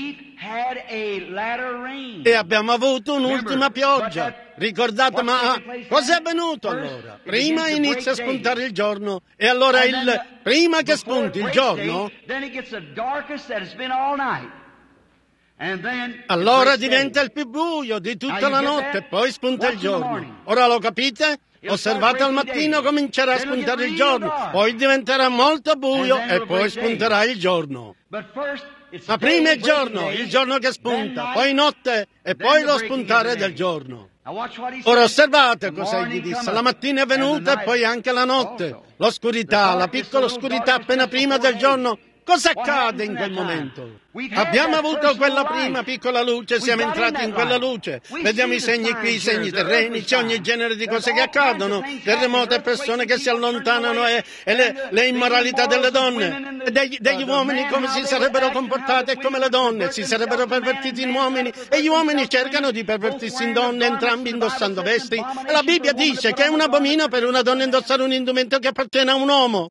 E abbiamo avuto un'ultima pioggia. Ricordate, ma cos'è avvenuto allora? Prima inizia a spuntare il giorno, e allora prima che spunti il giorno, allora diventa il più buio di tutta la notte, poi spunta il giorno. Ora lo capite? Osservate, al mattino comincerà a spuntare il giorno, poi diventerà molto buio e poi spunterà il giorno. Ma prima è il giorno che spunta, poi notte e poi lo spuntare del giorno. Ora osservate cosa egli disse: la mattina è venuta e poi anche la notte. L'oscurità, la piccola oscurità appena prima del giorno. Cosa accade in quel momento? Abbiamo avuto quella prima piccola luce, siamo entrati in quella luce. Vediamo i segni qui, i segni terreni, c'è ogni genere di cose che accadono, terremoti e persone che si allontanano, e le immoralità delle donne, degli uomini come si sarebbero comportati e come le donne, si sarebbero pervertiti in uomini, e gli uomini cercano di pervertirsi in donne, entrambi indossando vesti. E la Bibbia dice che è un abominio per una donna indossare un indumento che appartiene a un uomo.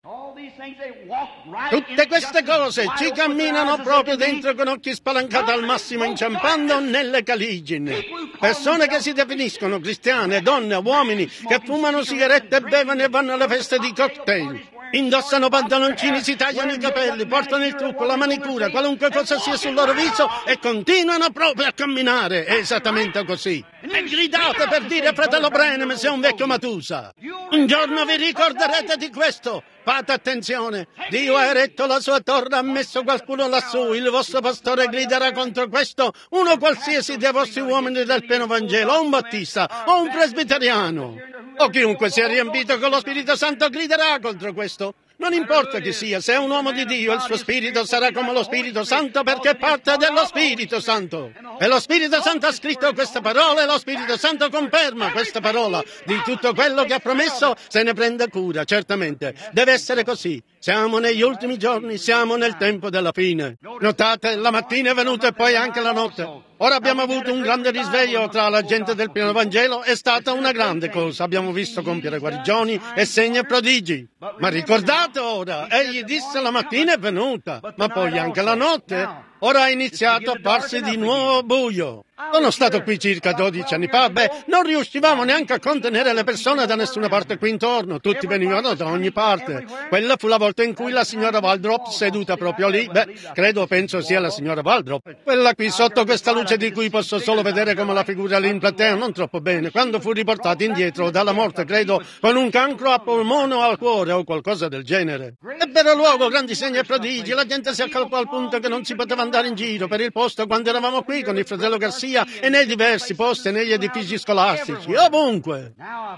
Tutte queste cose ci camminano proprio dentro con occhi spalancati al massimo, inciampando nelle caligine. Persone che si definiscono cristiane, donne, uomini, che fumano sigarette, bevono e vanno alle feste di cocktail. Indossano pantaloncini, si tagliano i capelli, portano il trucco, la manicura, qualunque cosa sia sul loro viso, e continuano proprio a camminare. È esattamente così. E gridate per dire: fratello Branham, sei un vecchio Matusa. Un giorno vi ricorderete di questo. Fate attenzione, Dio ha eretto la sua torre, ha messo qualcuno lassù, il vostro pastore griderà contro questo, uno qualsiasi dei vostri uomini del pieno Vangelo, o un battista, o un presbiteriano, o chiunque sia riempito con lo Spirito Santo griderà contro questo. Non importa chi sia, se è un uomo di Dio, il suo spirito sarà come lo Spirito Santo, perché è parte dello Spirito Santo. E lo Spirito Santo ha scritto questa parola, e lo Spirito Santo conferma questa parola. Di tutto quello che ha promesso se ne prende cura, certamente. Deve essere così. Siamo negli ultimi giorni, siamo nel tempo della fine. Notate, la mattina è venuta e poi anche la notte. Ora abbiamo avuto un grande risveglio tra la gente del pieno Vangelo, è stata una grande cosa. Abbiamo visto compiere guarigioni e segni e prodigi. Ma ricordate ora, egli disse: la mattina è venuta, ma poi anche la notte. Ora ha iniziato a farsi di nuovo buio. Sono stato qui circa 12 anni fa, non riuscivamo neanche a contenere le persone da nessuna parte qui intorno, tutti venivano da ogni parte. Quella fu la volta in cui la signora Waldrop, seduta proprio lì, penso sia la signora Waldrop, quella qui sotto questa luce di cui posso solo vedere come la figura lì in platea, non troppo bene, quando fu riportata indietro dalla morte, credo, con un cancro a polmone o al cuore o qualcosa del genere. Ebbero luogo grandi segni e prodigi, la gente si accalcò al punto che non si poteva andare in giro per il posto quando eravamo qui con il fratello Garcia e nei diversi posti, negli edifici scolastici, ovunque.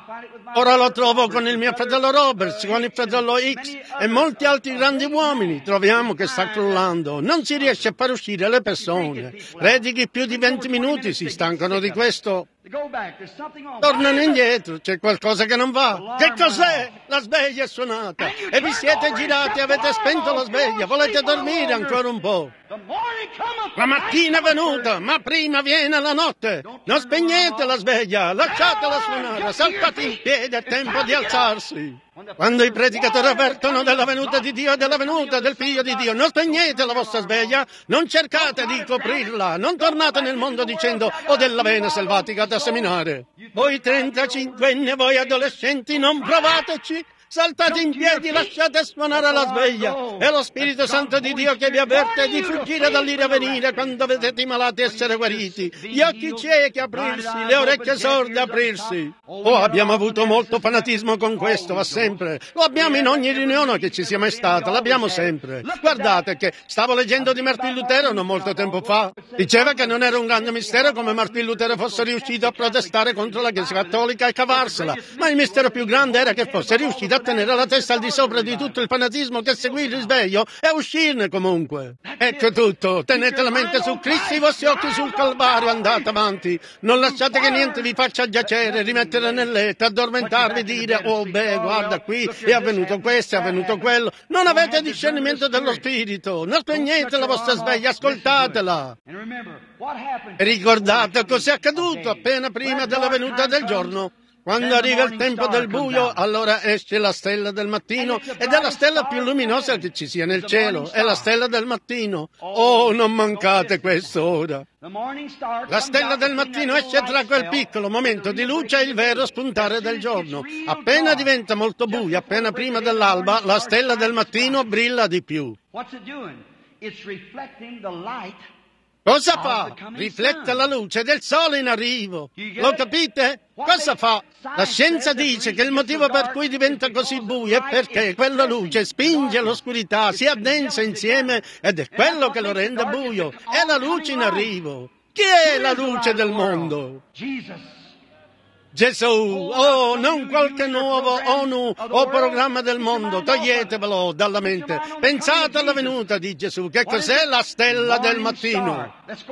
Ora lo trovo con il mio fratello Roberts, con il fratello X e molti altri grandi uomini. Troviamo che sta crollando, non si riesce a far uscire le persone. Predichi più di 20 minuti, si stancano di questo. Tornano indietro, c'è qualcosa che non va. Che cos'è? La sveglia è suonata e vi siete girati e avete spento la sveglia. Volete dormire ancora un po'? La mattina è venuta, ma prima viene la notte. Non spegnete la sveglia, lasciatela suonare, saltate in piedi, è tempo di alzarsi. Quando i predicatori avvertono della venuta di Dio e della venuta del Figlio di Dio, non spegnete la vostra sveglia, non cercate di coprirla, non tornate nel mondo dicendo «Ho dell'avena selvatica da seminare». Voi 35enni, voi adolescenti, non provateci! Saltate in piedi, lasciate suonare la sveglia. È lo Spirito Santo di Dio che vi avverte di fuggire dall'ira a venire quando vedete i malati essere guariti, gli occhi ciechi aprirsi, le orecchie sorde aprirsi. Oh, abbiamo avuto molto fanatismo con questo, va sempre. Lo abbiamo in ogni riunione che ci sia mai stata, l'abbiamo sempre. Guardate che stavo leggendo di Martin Lutero non molto tempo fa. Diceva che non era un grande mistero come Martin Lutero fosse riuscito a protestare contro la Chiesa Cattolica e cavarsela, ma il mistero più grande era che fosse riuscito a tenere la testa al di sopra di tutto il fanatismo che seguì il risveglio e a uscirne comunque. Ecco tutto, tenete la mente su Cristo, i vostri occhi sul Calvario, andate avanti, non lasciate che niente vi faccia giacere, rimettere nel letto, addormentarvi, dire oh beh, guarda qui, è avvenuto questo, è avvenuto quello. Non avete discernimento dello Spirito, non spegnete la vostra sveglia, ascoltatela. E ricordate cos'è accaduto appena prima della venuta del giorno. Quando arriva il tempo del buio, allora esce la stella del mattino ed è la stella più luminosa che ci sia nel cielo, è la stella del mattino. Oh, non mancate questo ora. La stella del mattino esce tra quel piccolo momento di luce e il vero spuntare del giorno. Appena diventa molto buio, appena prima dell'alba, la stella del mattino brilla di più. Cosa fa? Riflette la luce del sole in arrivo. Lo capite? Cosa fa? La scienza dice che il motivo per cui diventa così buio è perché quella luce spinge l'oscurità, si addensa insieme ed è quello che lo rende buio. È la luce in arrivo. Chi è la luce del mondo? Gesù, oh, non qualche nuovo ONU o programma del mondo, toglietevelo dalla mente. Pensate alla venuta di Gesù, che cos'è la stella del mattino?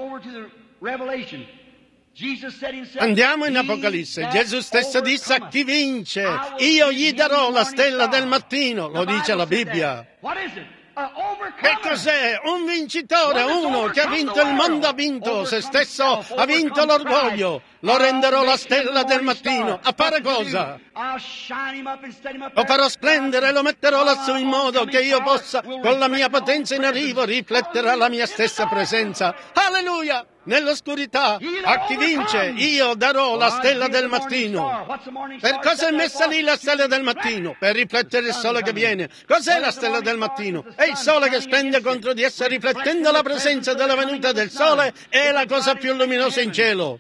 Andiamo in Apocalisse. Gesù stesso disse a chi vince, io gli darò la stella del mattino, lo dice la Bibbia. Che cos'è? Un vincitore, uno che ha vinto il mondo, ha vinto se stesso, ha vinto l'orgoglio. Lo renderò la stella del mattino. A fare cosa? Lo farò splendere e lo metterò lassù in modo che io possa, con la mia potenza in arrivo, riflettere la mia stessa presenza. Alleluia! Nell'oscurità, a chi vince, io darò la stella del mattino. Per cosa è messa lì la stella del mattino? Per riflettere il sole che viene. Cos'è la stella del mattino? È il sole che splende contro di essa, riflettendo la presenza della venuta del sole, è la cosa più luminosa in cielo.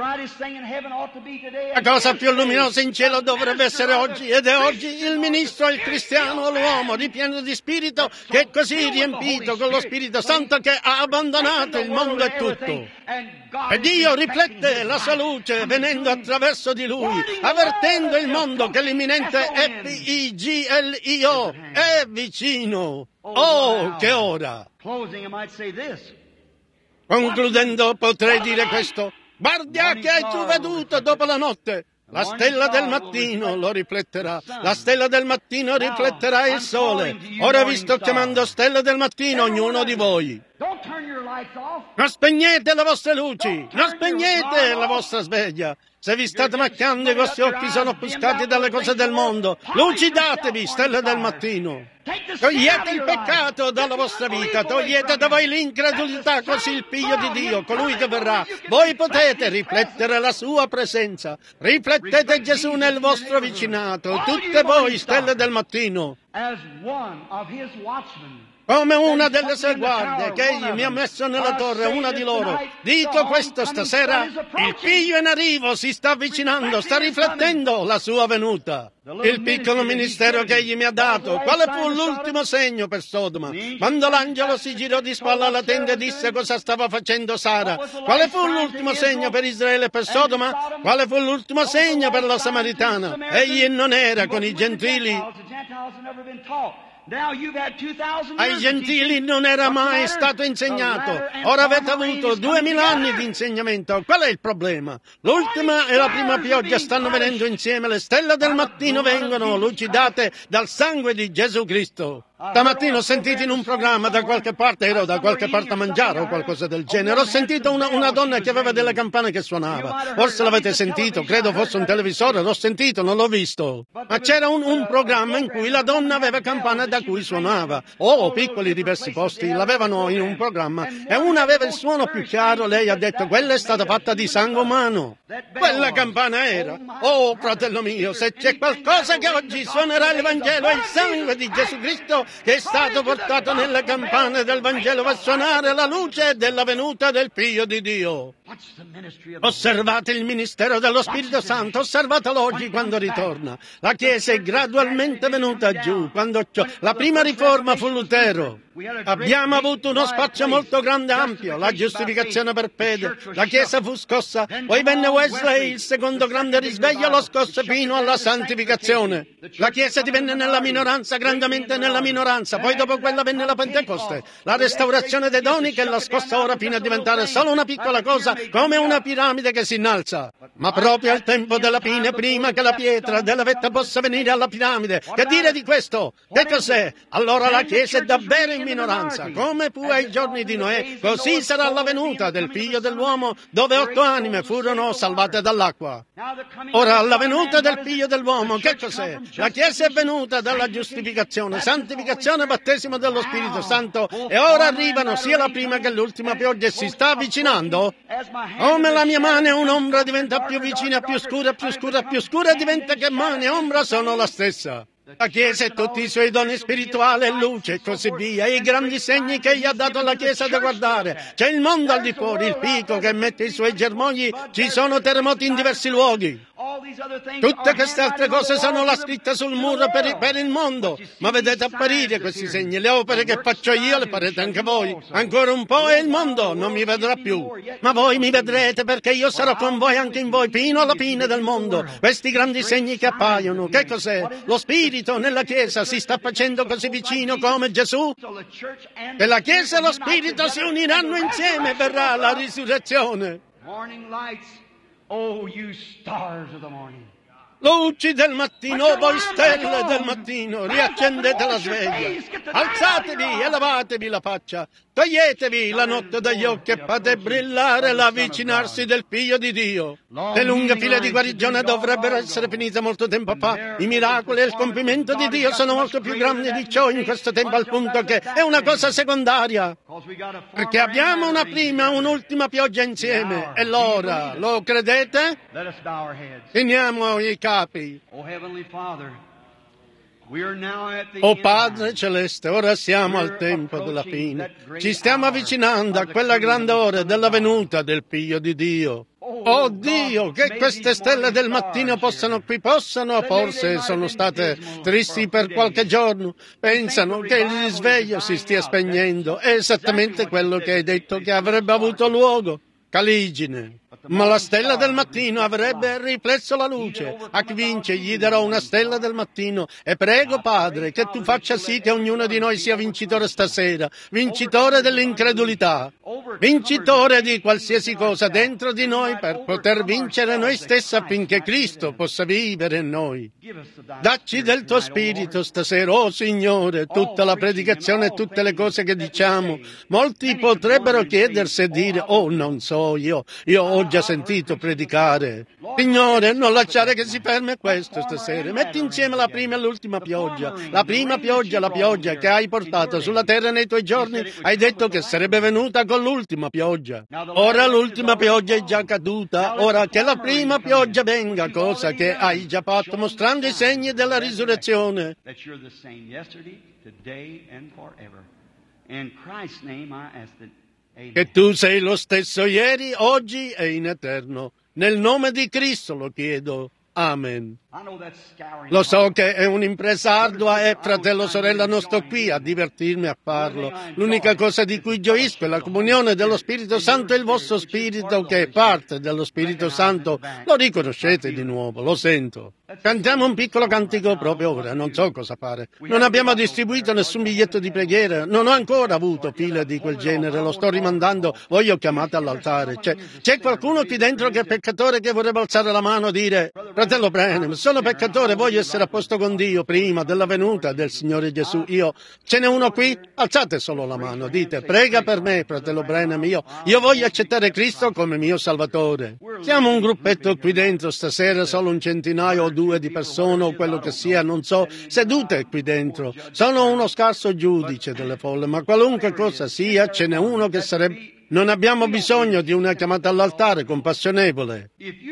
La cosa più luminosa in cielo dovrebbe essere oggi, ed è oggi il ministro, il cristiano, l'uomo ripieno di spirito, che è così riempito con lo Spirito Santo che ha abbandonato il mondo e tutto. E Dio riflette la sua luce venendo attraverso di lui, avvertendo il mondo che l'imminente FIGLIO è vicino. Oh, che ora! Concludendo, potrei dire questo. Guarda che hai tu veduto dopo la notte. La stella del mattino lo rifletterà. La stella del mattino rifletterà il sole. Ora vi sto chiamando stella del mattino, ognuno di voi. Non spegnete le vostre luci. Non spegnete la vostra sveglia. Se vi state macchiando, i vostri occhi sono offuscati dalle cose del mondo. Lucidatevi, stelle del mattino. Togliete il peccato dalla vostra vita, togliete da voi l'incredulità, così il Figlio di Dio, colui che verrà, voi potete riflettere la sua presenza. Riflettete Gesù nel vostro vicinato, tutte voi, stelle del mattino. Come una delle sue guardie che egli mi ha messo nella torre, una di loro. Dico questo stasera, il Figlio in arrivo si sta avvicinando, sta riflettendo la sua venuta. Il piccolo ministero che egli mi ha dato, quale fu l'ultimo segno per Sodoma? Quando l'angelo si girò di spalla alla tenda e disse cosa stava facendo Sara. Quale fu l'ultimo segno per Israele e per Sodoma? Quale fu l'ultimo segno per la Samaritana? Egli non era con i gentili. Ai gentili non era mai stato insegnato. Ora avete avuto 2000 anni di insegnamento. Qual è il problema? L'ultima e la prima pioggia stanno venendo insieme. Le stelle del mattino vengono lucidate dal sangue di Gesù Cristo. Stamattina ho sentito in un programma da qualche parte, ero da qualche parte a mangiare o qualcosa del genere, ho sentito una donna che aveva delle campane che suonava. Forse l'avete sentito, credo fosse un televisore, l'ho sentito, non l'ho visto. Ma c'era un programma in cui la donna aveva campane da cui suonava. Piccoli diversi posti, l'avevano in un programma e una aveva il suono più chiaro, lei ha detto, quella è stata fatta di sangue umano. Quella campana era. Oh, fratello mio, se c'è qualcosa che oggi suonerà il Vangelo è il sangue di Gesù Cristo che è stato portato nelle campane del Vangelo a suonare la luce della venuta del Figlio di Dio. Osservate il ministero dello Spirito Santo, osservatelo oggi quando ritorna. La Chiesa è gradualmente venuta giù. La prima riforma fu Lutero. Abbiamo avuto uno spazio molto grande e ampio, la giustificazione per fede. La Chiesa fu scossa, poi venne Wesley, il secondo grande risveglio lo scosse fino alla santificazione. La Chiesa divenne nella minoranza, grandemente nella minoranza, poi dopo quella venne la Pentecoste, la restaurazione dei doni che la scossa ora fino a diventare solo una piccola cosa, come una piramide che si innalza. Ma proprio al tempo della fine, prima che la pietra della vetta possa venire alla piramide, che dire di questo? Che cos'è? Allora la Chiesa è davvero in minoranza, come fu ai giorni di Noè, così sarà la venuta del Figlio dell'uomo, dove 8 anime furono salvate dall'acqua. Ora, alla venuta del Figlio dell'uomo, che cos'è? La Chiesa è venuta dalla giustificazione, santificazione, battesimo dello Spirito Santo, e ora arrivano sia la prima che l'ultima pioggia e si sta avvicinando. Come la mia mano è un'ombra diventa più vicina, più scura, più scura, più scura, diventa che mano e ombra sono la stessa. La Chiesa e tutti i suoi doni spirituali e luce e così via, e i grandi segni che gli ha dato alla Chiesa da guardare. C'è il mondo al di fuori, il fico che mette i suoi germogli, ci sono terremoti in diversi luoghi. Tutte queste altre cose sono la scritta sul muro per il mondo, ma vedete apparire questi segni, le opere che faccio io le farete anche voi. Ancora un po' e il mondo non mi vedrà più, ma voi mi vedrete perché io sarò con voi anche in voi fino alla fine del mondo. Questi grandi segni che appaiono, che cos'è? Lo Spirito nella Chiesa si sta facendo così vicino come Gesù, e la Chiesa e lo Spirito si uniranno insieme e verrà la risurrezione. Oh, you stars of the morning. Luci del mattino, voi stelle del mattino, riaccendete la sveglia. Alzatevi e lavatevi la faccia. Toglietevi la notte dagli occhi e fate brillare l'avvicinarsi del Figlio di Dio. Le lunghe file di guarigione dovrebbero essere finite molto tempo fa. I miracoli e il compimento di Dio sono molto più grandi di ciò in questo tempo, al punto che è una cosa secondaria. Perché abbiamo una prima e un'ultima pioggia insieme. E l'ora, lo credete? Chiniamo i capi. O Padre Celeste, ora siamo al tempo della fine. Ci stiamo avvicinando a quella grande ora della venuta del Figlio di Dio. Oh Dio, che queste stelle del mattino possano, forse sono state tristi per qualche giorno, pensano che il risveglio si stia spegnendo. È esattamente quello che hai detto che avrebbe avuto luogo. Caligine. Ma la stella del mattino avrebbe riflesso la luce. A chi vince gli darò una stella del mattino. E prego, Padre, che tu faccia sì che ognuno di noi sia vincitore stasera, vincitore dell'incredulità, vincitore di qualsiasi cosa dentro di noi per poter vincere noi stessi affinché Cristo possa vivere in noi. Dacci del tuo Spirito stasera, oh Signore, tutta la predicazione e tutte le cose che diciamo. Molti potrebbero chiedersi e dire, oh, non so, io ho già sentito predicare. Signore, non lasciare che si fermi questo stasera. Metti insieme la prima e l'ultima pioggia. La prima pioggia, la pioggia che hai portato sulla terra nei tuoi giorni, hai detto che sarebbe venuta con l'ultima pioggia. Ora l'ultima pioggia è già caduta. Ora che la prima pioggia venga, cosa che hai già fatto, mostrando i segni della risurrezione. Che tu sei lo stesso ieri, oggi e in eterno. Nel nome di Cristo lo chiedo. Amen. Lo so che è un'impresa ardua e, fratello, sorella, non sto qui a divertirmi a farlo. L'unica cosa di cui gioisco è la comunione dello Spirito Santo e il vostro spirito, che è parte dello Spirito Santo, lo riconoscete di nuovo, lo sento. Cantiamo un piccolo cantico proprio ora, non so cosa fare. Non abbiamo distribuito nessun biglietto di preghiera, non ho ancora avuto file di quel genere, lo sto rimandando, voi ho chiamato all'altare. C'è qualcuno qui dentro che è peccatore che vorrebbe alzare la mano e dire: fratello Branham, sono peccatore, voglio essere a posto con Dio prima della venuta del Signore Gesù. Ce n'è uno qui? Alzate solo la mano, dite: prega per me, fratello Branham, io voglio accettare Cristo come mio Salvatore. Siamo un gruppetto qui dentro stasera, solo un centinaio o due di persone o quello che sia, non so, sedute qui dentro. Sono uno scarso giudice delle folle, ma qualunque cosa sia, ce n'è uno che sarebbe... Non abbiamo bisogno di una chiamata all'altare compassionevole.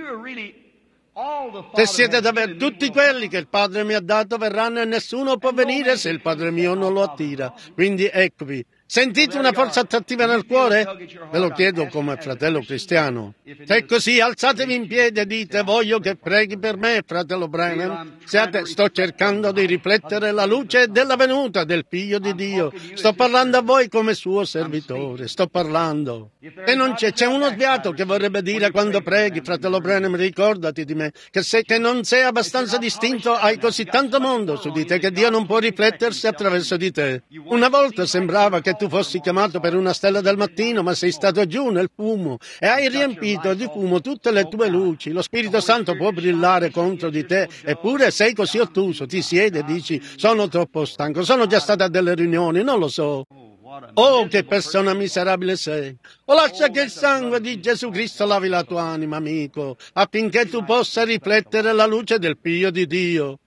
Se siete davvero tutti quelli che il Padre mi ha dato verranno e nessuno può venire se il Padre mio non lo attira. Quindi eccovi. Sentite una forza attrattiva nel cuore? Ve lo chiedo come fratello cristiano. Se è così, alzatevi in piedi e dite: voglio che preghi per me, fratello Branham. Sto cercando di riflettere la luce della venuta del Figlio di Dio. Sto parlando a voi come suo servitore. Sto parlando. E non c'è uno sviato che vorrebbe dire quando preghi: fratello Branham, ricordati di me, che non sei abbastanza distinto, hai così tanto mondo su di te che Dio non può riflettersi attraverso di te. Una volta sembrava che tu fossi chiamato per una stella del mattino, ma sei stato giù nel fumo e hai riempito di fumo tutte le tue luci. Lo Spirito Santo può brillare contro di te, eppure sei così ottuso. Ti siedi e dici: sono troppo stanco, sono già stato a delle riunioni, non lo so. Oh, che persona miserabile sei! O lascia che il sangue di Gesù Cristo lavi la tua anima, amico, affinché tu possa riflettere la luce del Figlio di Dio.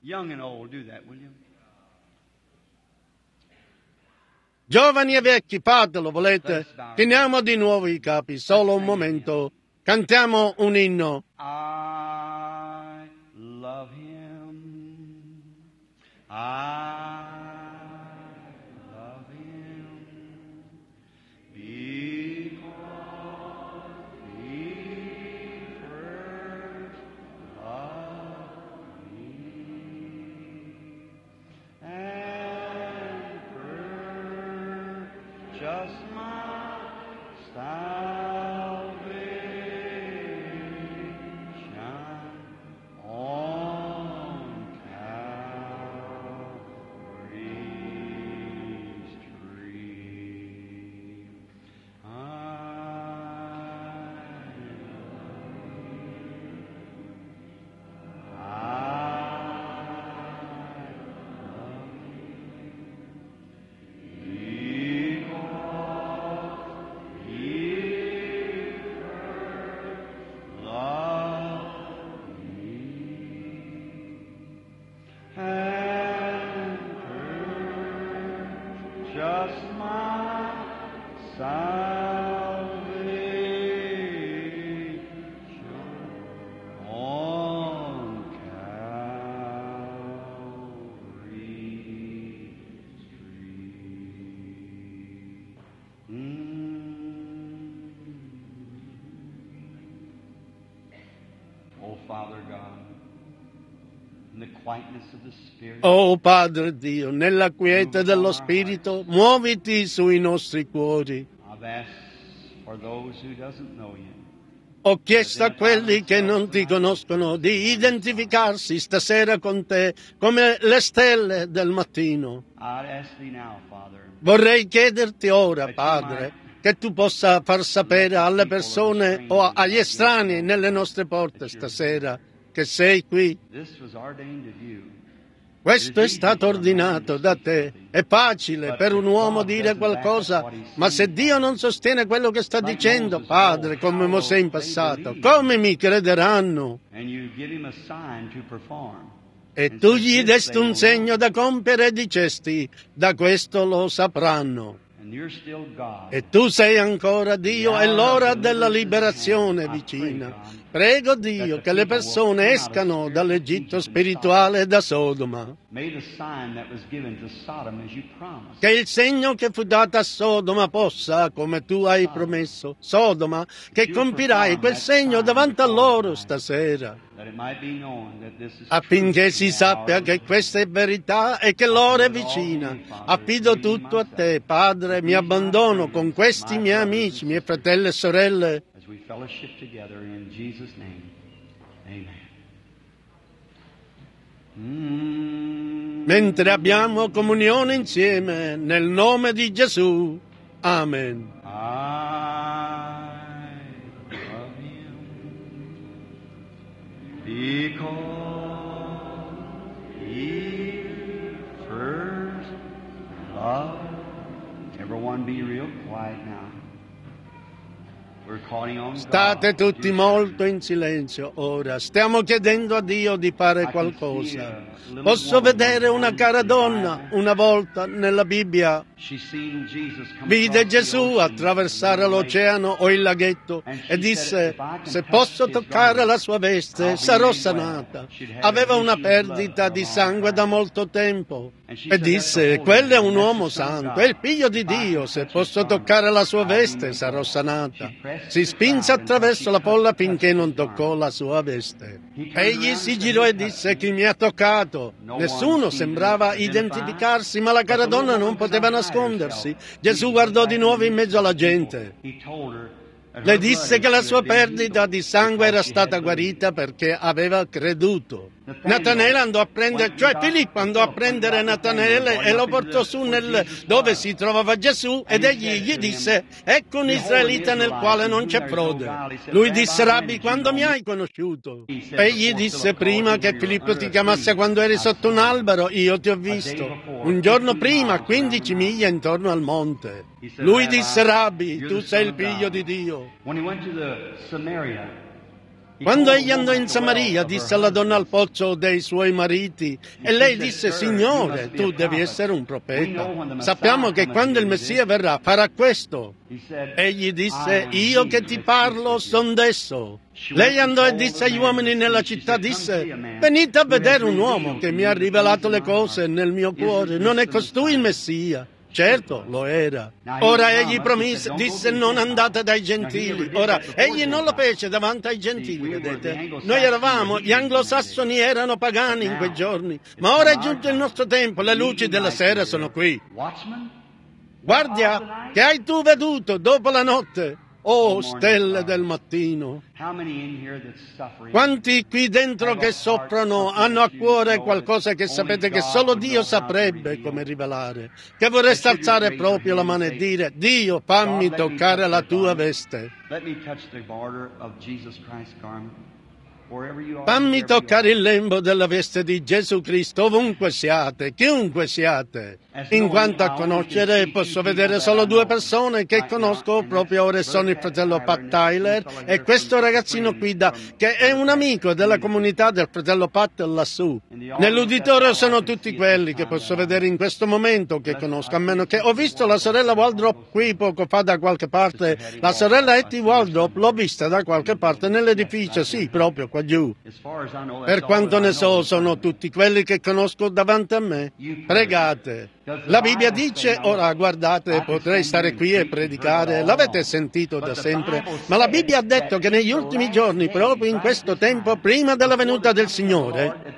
Giovani e vecchi, fatelo, volete? Chiniamo di nuovo i capi, solo un momento. Cantiamo un inno. I love him. I love him. Because he first loved me. And purchased my salvation on Calvary's tree. Just my salvation on Calvary's tree. Oh, Father God, in the quietness of the Spirit. Oh Padre Dio, nella quiete dello Spirito, muoviti sui nostri cuori. I've asked for those who doesn't know you. Ho chiesto a quelli che non ti conoscono di identificarsi stasera con te come le stelle del mattino. I'd ask thee now, Father, Vorrei chiederti ora, Padre, che tu possa far sapere alle persone o agli estranei nelle nostre porte stasera che sei qui. this was ordained of you. Questo è stato ordinato da te. È facile per un uomo dire qualcosa, ma se Dio non sostiene quello che sta dicendo, Padre, come Mosè in passato, come mi crederanno? And you give him a sign to perform. E tu gli desti un segno da compiere e dicesti: da questo lo sapranno. And you're still God. E tu sei ancora Dio e l'ora della liberazione è vicina. Prego Dio che le persone escano dall'Egitto spirituale e da Sodoma. May the sign that was given to Sodom as you promised. Che il segno che fu dato a Sodoma possa, come tu hai promesso, Sodoma, che compirai quel segno davanti a loro stasera, That it might be known that this is affinché truth si and sappia ours. che questa è verità e che l'ora è vicina. Affido tutto a te, Padre, mi abbandono con questi miei amici, miei fratelli e sorelle. As we fellowship together in Jesus' name. Amen. mentre abbiamo comunione insieme nel nome di Gesù. Amen. I love him because he first loved. Everyone be real quiet now. We're calling on State God. tutti molto in silenzio ora. Stiamo chiedendo a Dio di fare qualcosa. Posso vedere una cara donna una volta nella Bibbia. Vide Gesù attraversare l'oceano o il laghetto e disse: se posso toccare la sua veste sarò sanata. Aveva una perdita di sangue da molto tempo e disse: quello è un uomo santo, è il figlio di Dio, se posso toccare la sua veste sarò sanata. Si spinse attraverso la folla finché non toccò la sua veste. Egli si girò e disse: chi mi ha toccato? Nessuno sembrava identificarsi, ma la cara donna non poteva nascondersi. Gesù guardò di nuovo in mezzo alla gente. Le disse che la sua perdita di sangue era stata guarita perché aveva creduto. Natanele andò a prendere, cioè Filippo andò a prendere Natanele e lo portò su dove si trovava Gesù ed egli gli disse: ecco un israelita nel quale non c'è frode. Lui disse: Rabbi, quando mi hai conosciuto? Egli disse: prima che Filippo ti chiamasse quando eri sotto un albero, io ti ho visto. Un giorno prima, 15 miglia intorno al monte. Lui disse: Rabbi, tu sei il figlio di Dio. Quando egli andò in Samaria, disse alla donna al pozzo dei suoi mariti, e lei disse: Signore, tu devi essere un profeta. Sappiamo che quando il Messia verrà farà questo. Egli disse: io che ti parlo son d'esso. Lei andò e disse agli uomini nella città, disse: venite a vedere un uomo che mi ha rivelato le cose nel mio cuore. Non è costui il Messia? Certo, lo era. Ora egli promise, disse: non andate dai gentili. Ora, egli non lo fece davanti ai gentili, vedete? Noi eravamo, gli anglosassoni erano pagani in quei giorni, ma ora è giunto il nostro tempo, le luci della sera sono qui. Guardia, che hai tu veduto dopo la notte? Oh, stelle del mattino! Quanti qui dentro che soffrono hanno a cuore qualcosa che sapete che solo Dio saprebbe come rivelare, che vorreste alzare proprio la mano e dire: Dio, fammi toccare la tua veste. Fammi toccare il lembo della veste di Gesù Cristo ovunque siate, chiunque siate. In quanto a conoscere, posso vedere solo due persone che conosco proprio ora, sono il fratello Pat Tyler e questo ragazzino qui che è un amico della comunità del fratello Pat lassù. Nell'uditorio sono tutti quelli che posso vedere in questo momento che conosco, a meno che ho visto la sorella Waldrop qui poco fa da qualche parte. La sorella Etty Waldrop l'ho vista da qualche parte nell'edificio, sì, proprio qua giù. Per quanto ne so, sono tutti quelli che conosco davanti a me. Pregate. La Bibbia dice, ora guardate, potrei stare qui e predicare, l'avete sentito da sempre, ma la Bibbia ha detto che negli ultimi giorni, proprio in questo tempo, prima della venuta del Signore,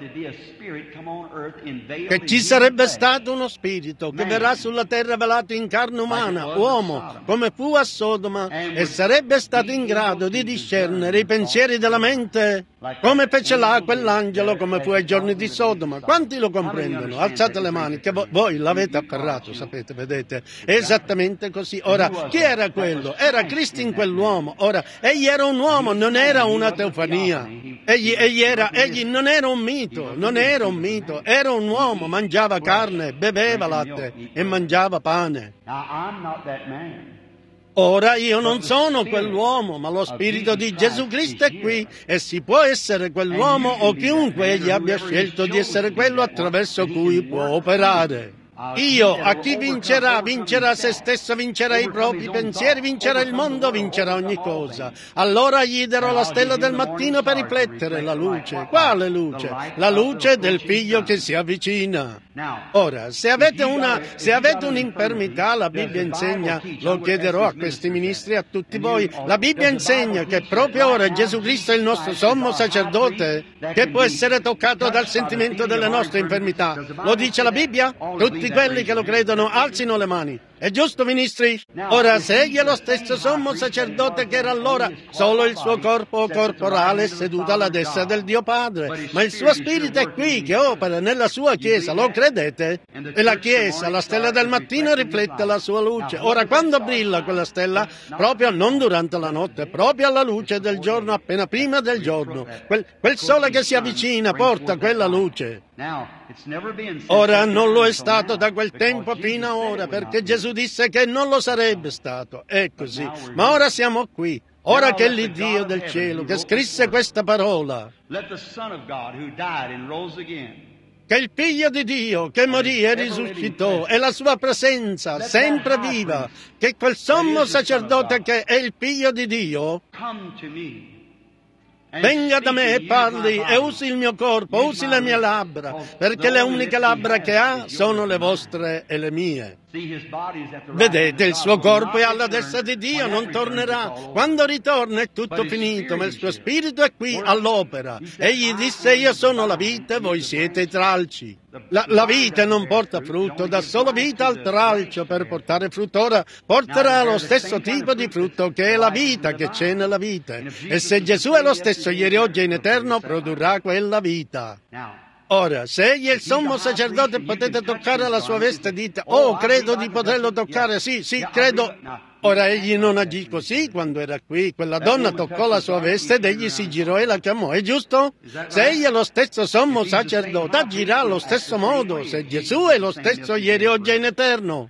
che ci sarebbe stato uno spirito che verrà sulla terra velato in carne umana, uomo, come fu a Sodoma, e sarebbe stato in grado di discernere i pensieri della mente, come fece là quell'angelo, come fu ai giorni di Sodoma. Quanti lo comprendono? Alzate le mani, che voi l'avete afferrato, sapete, vedete? È esattamente così. Ora, chi era quello? Era Cristo in quell'uomo. Ora, egli era un uomo, non era una teofania. Egli non era un mito, non era un mito, era un uomo, mangiava carne, beveva latte e mangiava pane. Ora io non sono quell'uomo, ma lo Spirito di Gesù Cristo è qui e si può essere quell'uomo o chiunque egli abbia scelto di essere quello attraverso cui può operare. Io, a chi vincerà, vincerà se stesso, vincerà i propri pensieri, vincerà il mondo, vincerà ogni cosa. Allora gli darò la stella del mattino per riflettere la luce. Quale luce? La luce del Figlio che si avvicina. Ora, se avete un'infermità, la Bibbia insegna, lo chiederò a questi ministri, a tutti voi, la Bibbia insegna che proprio ora Gesù Cristo è il nostro sommo sacerdote, che può essere toccato dal sentimento delle nostre infermità. Lo dice la Bibbia? Tutti quelli che lo credono alzino le mani. È giusto, ministri? Ora, se egli è lo stesso sommo sacerdote che era allora, solo il suo corpo corporale è seduto alla destra del Dio Padre, ma il suo spirito è qui che opera nella sua Chiesa, lo credete? E la Chiesa, la stella del mattino, riflette la sua luce. Ora, quando brilla quella stella? Proprio non durante la notte, proprio alla luce del giorno, appena prima del giorno. Quel sole che si avvicina porta quella luce. Ora non lo è stato da quel tempo fino a ora, perché Gesù disse che non lo sarebbe stato. È così. Ma ora siamo qui. Ora che l'Iddio del cielo, che scrisse questa parola, che il Figlio di Dio che morì e risuscitò, e la sua presenza sempre viva, che quel sommo sacerdote che è il Figlio di Dio, venga da me e parli e usi il mio corpo, usi le mie labbra, perché le uniche labbra che ha sono le vostre e le mie. Vedete, il suo corpo è alla destra di Dio, non tornerà. Quando ritorna è tutto finito, ma il suo spirito è qui all'opera. Egli disse: io sono la vite, voi siete i tralci. La vite non porta frutto, dà solo vita al tralcio per portare frutto. Ora porterà lo stesso tipo di frutto che è la vita che c'è nella vite. E se Gesù è lo stesso ieri, oggi e in eterno, produrrà quella vita. Ora, se egli è il sommo sacerdote, potete toccare la sua veste e dite: oh, credo di poterlo toccare, sì, credo. Ora, egli non agì così quando era qui. Quella donna toccò la sua veste ed egli si girò e la chiamò, è giusto? Se egli è lo stesso sommo sacerdote, agirà allo stesso modo. Se Gesù è lo stesso ieri, oggi e in eterno.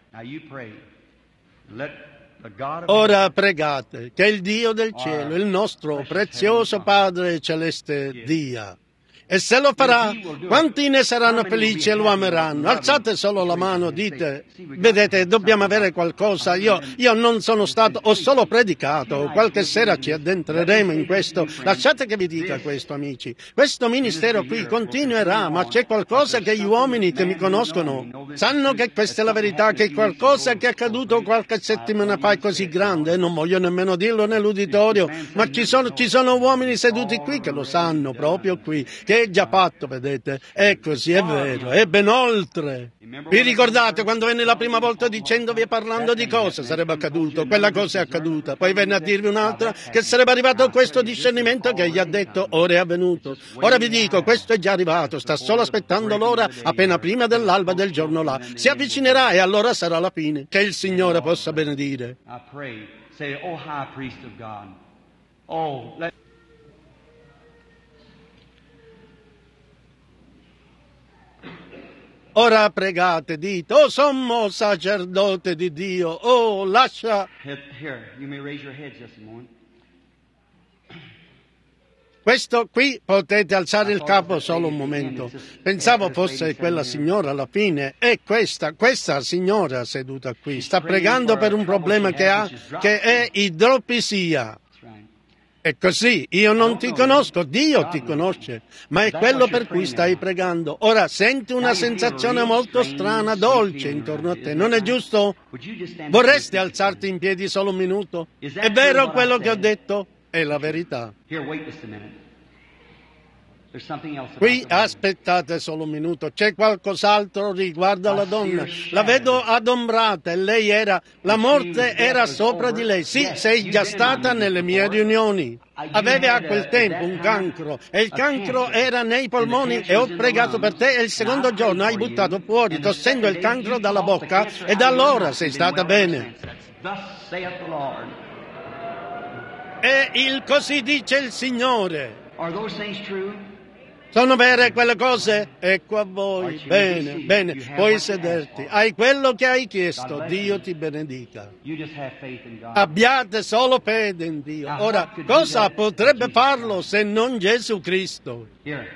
Ora pregate che il Dio del cielo, il nostro prezioso Padre celeste, dia. E se lo farà, quanti ne saranno felici e lo ameranno? Alzate solo la mano, dite: vedete, dobbiamo avere qualcosa. Io non sono stato, ho solo predicato. Qualche sera ci addentreremo in questo. Lasciate che vi dica questo, amici. Questo ministero qui continuerà, ma c'è qualcosa che gli uomini che mi conoscono sanno che questa è la verità, che qualcosa che è accaduto qualche settimana fa è così grande, non voglio nemmeno dirlo nell'uditorio, ma ci sono uomini seduti qui che lo sanno, proprio qui, che è già fatto, vedete? È così, è vero, è ben oltre. Vi ricordate quando venne la prima volta dicendovi e parlando di cosa sarebbe accaduto? Quella cosa è accaduta. Poi venne a dirvi un'altra che sarebbe arrivato questo discernimento che gli ha detto: ora è avvenuto. Ora vi dico, questo è già arrivato, sta solo aspettando l'ora appena prima dell'alba del giorno là. Si avvicinerà e allora sarà la fine. Che il Signore possa benedire. I pray, say, oh, high priest of God. Oh, let Ora pregate, dite: oh sommo sacerdote di Dio, oh lascia. Here, you may raise your heads just a moment. Questo qui potete alzare il capo solo un momento. Pensavo fosse quella signora alla fine. È questa signora seduta qui. Sta pregando per un problema che ha, che è idropisia. È così, io non ti conosco, Dio ti conosce, ma è quello per cui stai pregando. Ora senti una sensazione molto strana, dolce intorno a te, non è giusto? Vorresti alzarti in piedi solo un minuto? È vero quello che ho detto? È la verità. Qui aspettate solo un minuto, c'è qualcos'altro riguardo alla donna. La vedo adombrata e lei la morte era sopra di lei. Sì, sei già stata nelle mie riunioni. Aveva a quel tempo un cancro e il cancro era nei polmoni e ho pregato per te e il secondo giorno hai buttato fuori tossendo il cancro dalla bocca e da allora sei stata bene. E il così dice il Signore. Sono vere quelle cose? Ecco a voi. Bene, puoi sederti. Hai quello che hai chiesto, Dio ti benedica. Abbiate solo fede in Dio. Ora, cosa potrebbe farlo se non Gesù Cristo?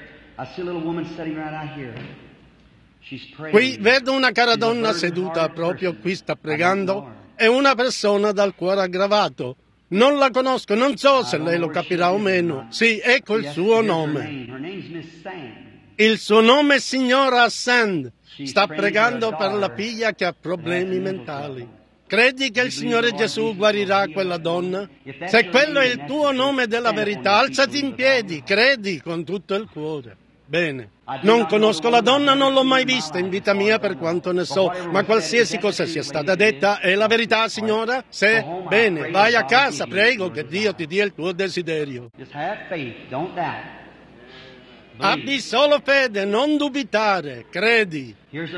Qui vedo una cara donna seduta proprio qui, sta pregando, è una persona dal cuore aggravato. Non la conosco, non so se lei lo capirà o meno. Sì, ecco il suo nome. Il suo nome è signora Sand. Sta pregando per la figlia che ha problemi mentali. Credi che il Signore Gesù guarirà quella donna? Se quello è il tuo nome della verità, alzati in piedi, credi con tutto il cuore. Bene. Non conosco la donna, non l'ho mai vista in vita mia per quanto ne so, ma qualsiasi cosa sia stata detta è la verità, signora? Se? Bene, vai a casa, prego che Dio ti dia il tuo desiderio. Abbi solo fede, non dubitare, credi.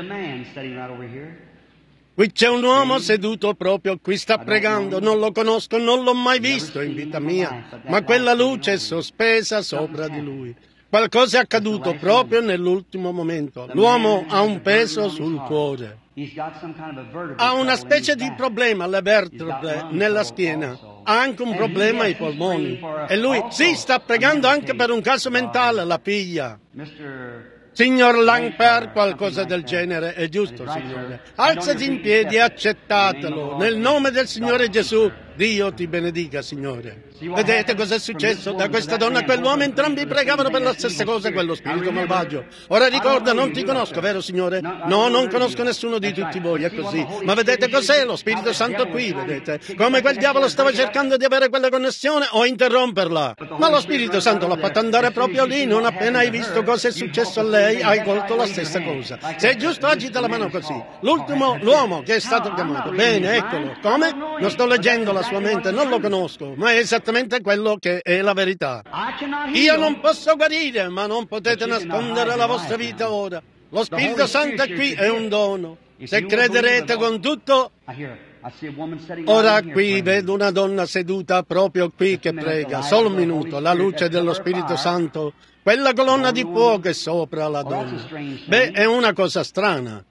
Qui c'è un uomo seduto proprio qui, sta pregando, non lo conosco, non l'ho mai visto in vita mia, ma quella luce è sospesa sopra di lui. Qualcosa è accaduto proprio nell'ultimo momento. L'uomo ha un peso sul cuore. Ha una specie di problema alle vertebre nella schiena. Ha anche un problema ai polmoni. E lui, sì, sta pregando anche per un caso mentale, la figlia. Signor Langper, qualcosa del genere, è giusto, signore. Alzati in piedi e accettatelo. Nel nome del Signore Gesù, Dio ti benedica, Signore. Vedete cosa è successo? Da questa donna a quell'uomo entrambi pregavano per la stessa cosa, quello spirito malvagio. Ora ricorda, non ti conosco, vero signore? No, non conosco nessuno di tutti voi, è così. Ma vedete cos'è lo Spirito Santo qui, vedete? Come quel diavolo stava cercando di avere quella connessione o interromperla. Ma lo Spirito Santo l'ha fatto andare proprio lì, non appena hai visto cosa è successo a lei, hai colto la stessa cosa. Se è giusto, agita la mano così. L'uomo che è stato chiamato. Bene, eccolo. Come? Non sto leggendo la sua mente, non lo conosco, ma è esattamente quello che è la verità. Io non posso guarire, ma non potete nascondere la vostra vita ora. Lo Spirito Santo è qui, è un dono. Se crederete con tutto... Ora qui vedo una donna seduta proprio qui che prega. Solo un minuto, la luce dello Spirito Santo. Quella colonna di fuoco è sopra la donna. Beh, è una cosa strana.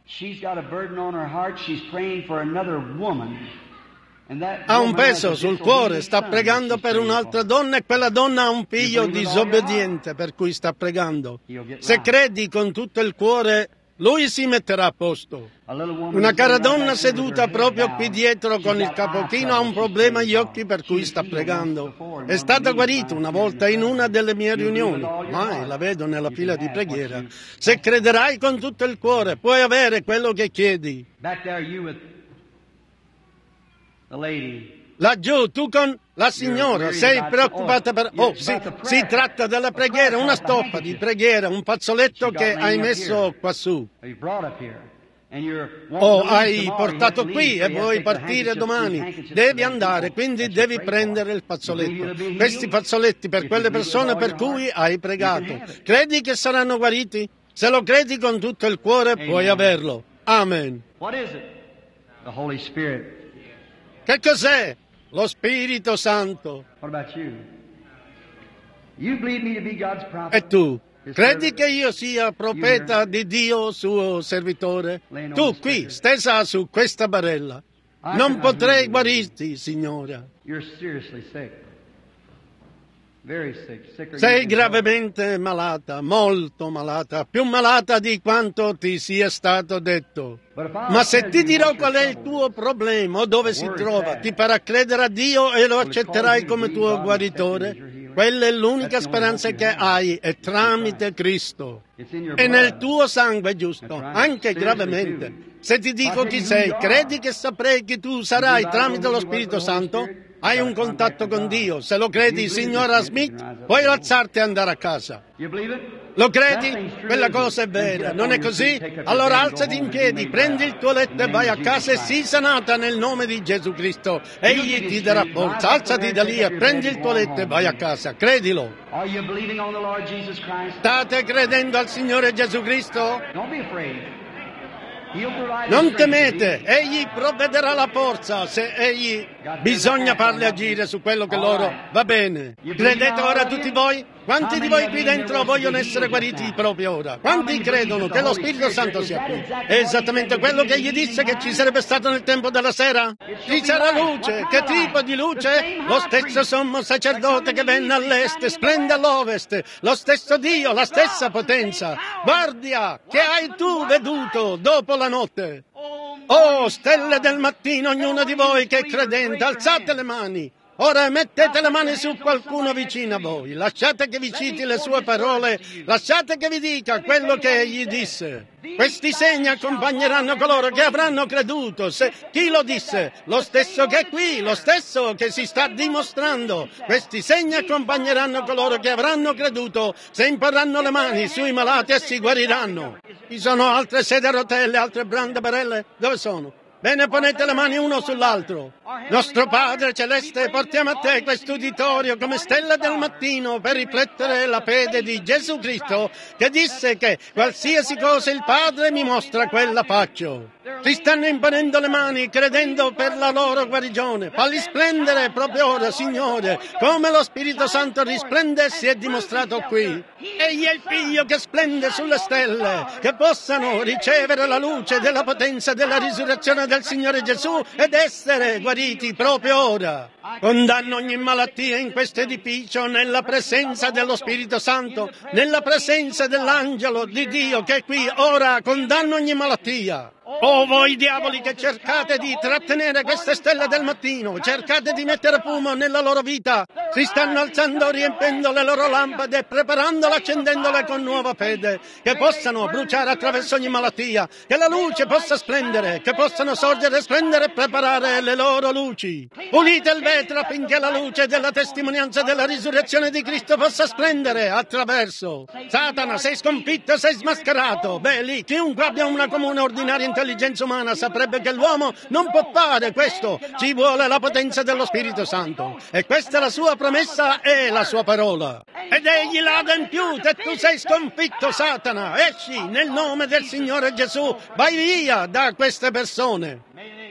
Ha un peso sul cuore, sta pregando per un'altra donna e quella donna ha un figlio disobbediente per cui sta pregando. Se credi con tutto il cuore, lui si metterà a posto. Una cara donna seduta proprio qui dietro con il capo chino ha un problema agli occhi per cui sta pregando. È stata guarita una volta in una delle mie riunioni, mai la vedo nella fila di preghiera. Se crederai con tutto il cuore, puoi avere quello che chiedi. Laggiù, tu con la signora, sei preoccupata per... Oh, sì, si tratta della preghiera, una stoffa di preghiera, un fazzoletto che hai messo qua su. O hai portato qui e vuoi partire domani. Devi andare, quindi devi prendere il fazzoletto. Questi fazzoletti per quelle persone per cui hai pregato. Credi che saranno guariti? Se lo credi con tutto il cuore, puoi averlo. Amen. Che cos'è? Lo Spirito Santo. E tu? Credi che io sia profeta di Dio, suo servitore? Tu qui, stesa su questa barella. Non potrei guarirti, signora. Sei gravemente malata, molto malata, più malata di quanto ti sia stato detto. Ma se ti dirò qual è il tuo problema o dove si trova, ti farà credere a Dio e lo accetterai come tuo guaritore. Quella è l'unica speranza che hai, è tramite Cristo. È nel tuo sangue, giusto, anche gravemente. Se ti dico chi sei, credi che saprei chi tu sarai tramite lo Spirito Santo? Hai un contatto con Dio. Se lo credi, signora Smith, puoi alzarti e andare a casa. Lo credi? Quella cosa è vera, non è così? Allora alzati in piedi, prendi il tuo letto e vai a casa e sii sanata nel nome di Gesù Cristo. Egli ti darà forza. Alzati da lì e prendi il tuo letto e vai a casa. Credilo. State credendo al Signore Gesù Cristo? Non temete, egli provvederà la forza se egli bisogna farle agire su quello che loro va bene. Credete ora tutti voi? Quanti di voi qui dentro vogliono essere guariti proprio ora? Quanti credono che lo Spirito Santo sia qui? È esattamente quello che gli disse che ci sarebbe stato nel tempo della sera? Ci sarà luce. Che tipo di luce? Lo stesso sommo sacerdote che venne all'est splende all'ovest. Lo stesso Dio, la stessa potenza. Guardia, che hai tu veduto dopo la notte? Oh, stelle del mattino, ognuno di voi che è credente, alzate le mani. Ora mettete le mani su qualcuno vicino a voi, lasciate che vi citi le sue parole, lasciate che vi dica quello che egli disse. Questi segni accompagneranno coloro che avranno creduto. Chi lo disse? Lo stesso che è qui, lo stesso che si sta dimostrando. Questi segni accompagneranno coloro che avranno creduto. Se imporranno le mani sui malati, essi guariranno. Ci sono altre sedie a rotelle, altre brande barelle? Dove sono? Bene, ponete le mani uno sull'altro. Nostro Padre Celeste, portiamo a te questo uditorio come stella del mattino per riflettere la fede di Gesù Cristo, che disse che qualsiasi cosa il Padre mi mostra, quella faccio. Si stanno imponendo le mani, credendo per la loro guarigione. Falli splendere proprio ora, Signore, come lo Spirito Santo risplende e si è dimostrato qui. Egli è il Figlio che splende sulle stelle, che possano ricevere la luce della potenza della risurrezione del Signore Gesù ed essere guariti proprio ora. Condanno ogni malattia in questo edificio nella presenza dello Spirito Santo, nella presenza dell'angelo di Dio che è qui ora. Condanno ogni malattia. Oh, voi diavoli che cercate di trattenere queste stelle del mattino, cercate di mettere fumo nella loro vita, si stanno alzando riempendo le loro lampade e preparandole, accendendole con nuova fede, che possano bruciare attraverso ogni malattia, che la luce possa splendere, che possano sorgere, splendere e preparare le loro luci. Pulite il vetro affinché la luce della testimonianza della risurrezione di Cristo possa splendere attraverso. Satana, sei sconfitto, sei smascherato. Beh, lì, chiunque abbia una comune ordinaria intelligenza umana saprebbe che l'uomo non può fare questo. Ci vuole la potenza dello Spirito Santo. E questa è la sua promessa e la sua parola. Ed egli l'ha adempiuta e tu sei sconfitto, Satana. Esci nel nome del Signore Gesù. Vai via da queste persone.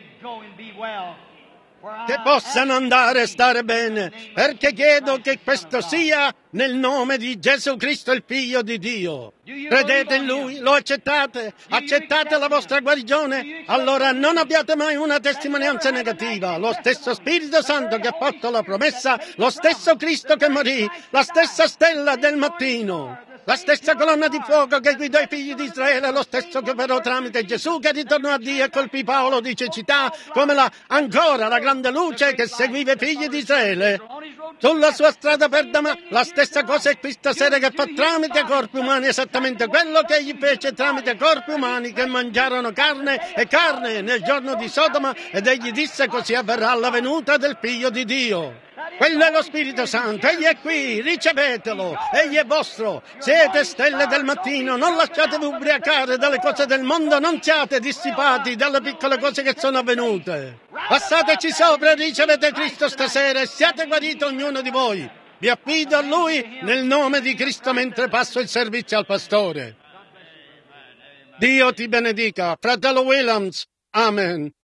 Che possano andare e stare bene, perché chiedo che questo sia nel nome di Gesù Cristo, il Figlio di Dio. Credete in Lui? Lo accettate? Accettate la vostra guarigione? Allora non abbiate mai una testimonianza negativa. Lo stesso Spirito Santo che ha fatto la promessa, lo stesso Cristo che morì, la stessa stella del mattino, la stessa colonna di fuoco che guidò i figli di Israele, lo stesso che operò tramite Gesù, che ritornò a Dio e colpì Paolo di cecità, come ancora la grande luce che seguiva i figli di Israele sulla sua strada per Damasco. La stessa cosa è qui stasera, che fa tramite corpi umani esattamente quello che egli fece tramite corpi umani che mangiarono carne e carne nel giorno di Sodoma, ed egli disse: così avverrà la venuta del Figlio di Dio. Quello è lo Spirito Santo, egli è qui, ricevetelo, egli è vostro. Siete stelle del mattino, non lasciatevi ubriacare dalle cose del mondo, non siate dissipati dalle piccole cose che sono avvenute. Passateci sopra e ricevete Cristo stasera e siate guariti ognuno di voi. Vi affido a Lui nel nome di Cristo mentre passo il servizio al pastore. Dio ti benedica, fratello Williams. Amen.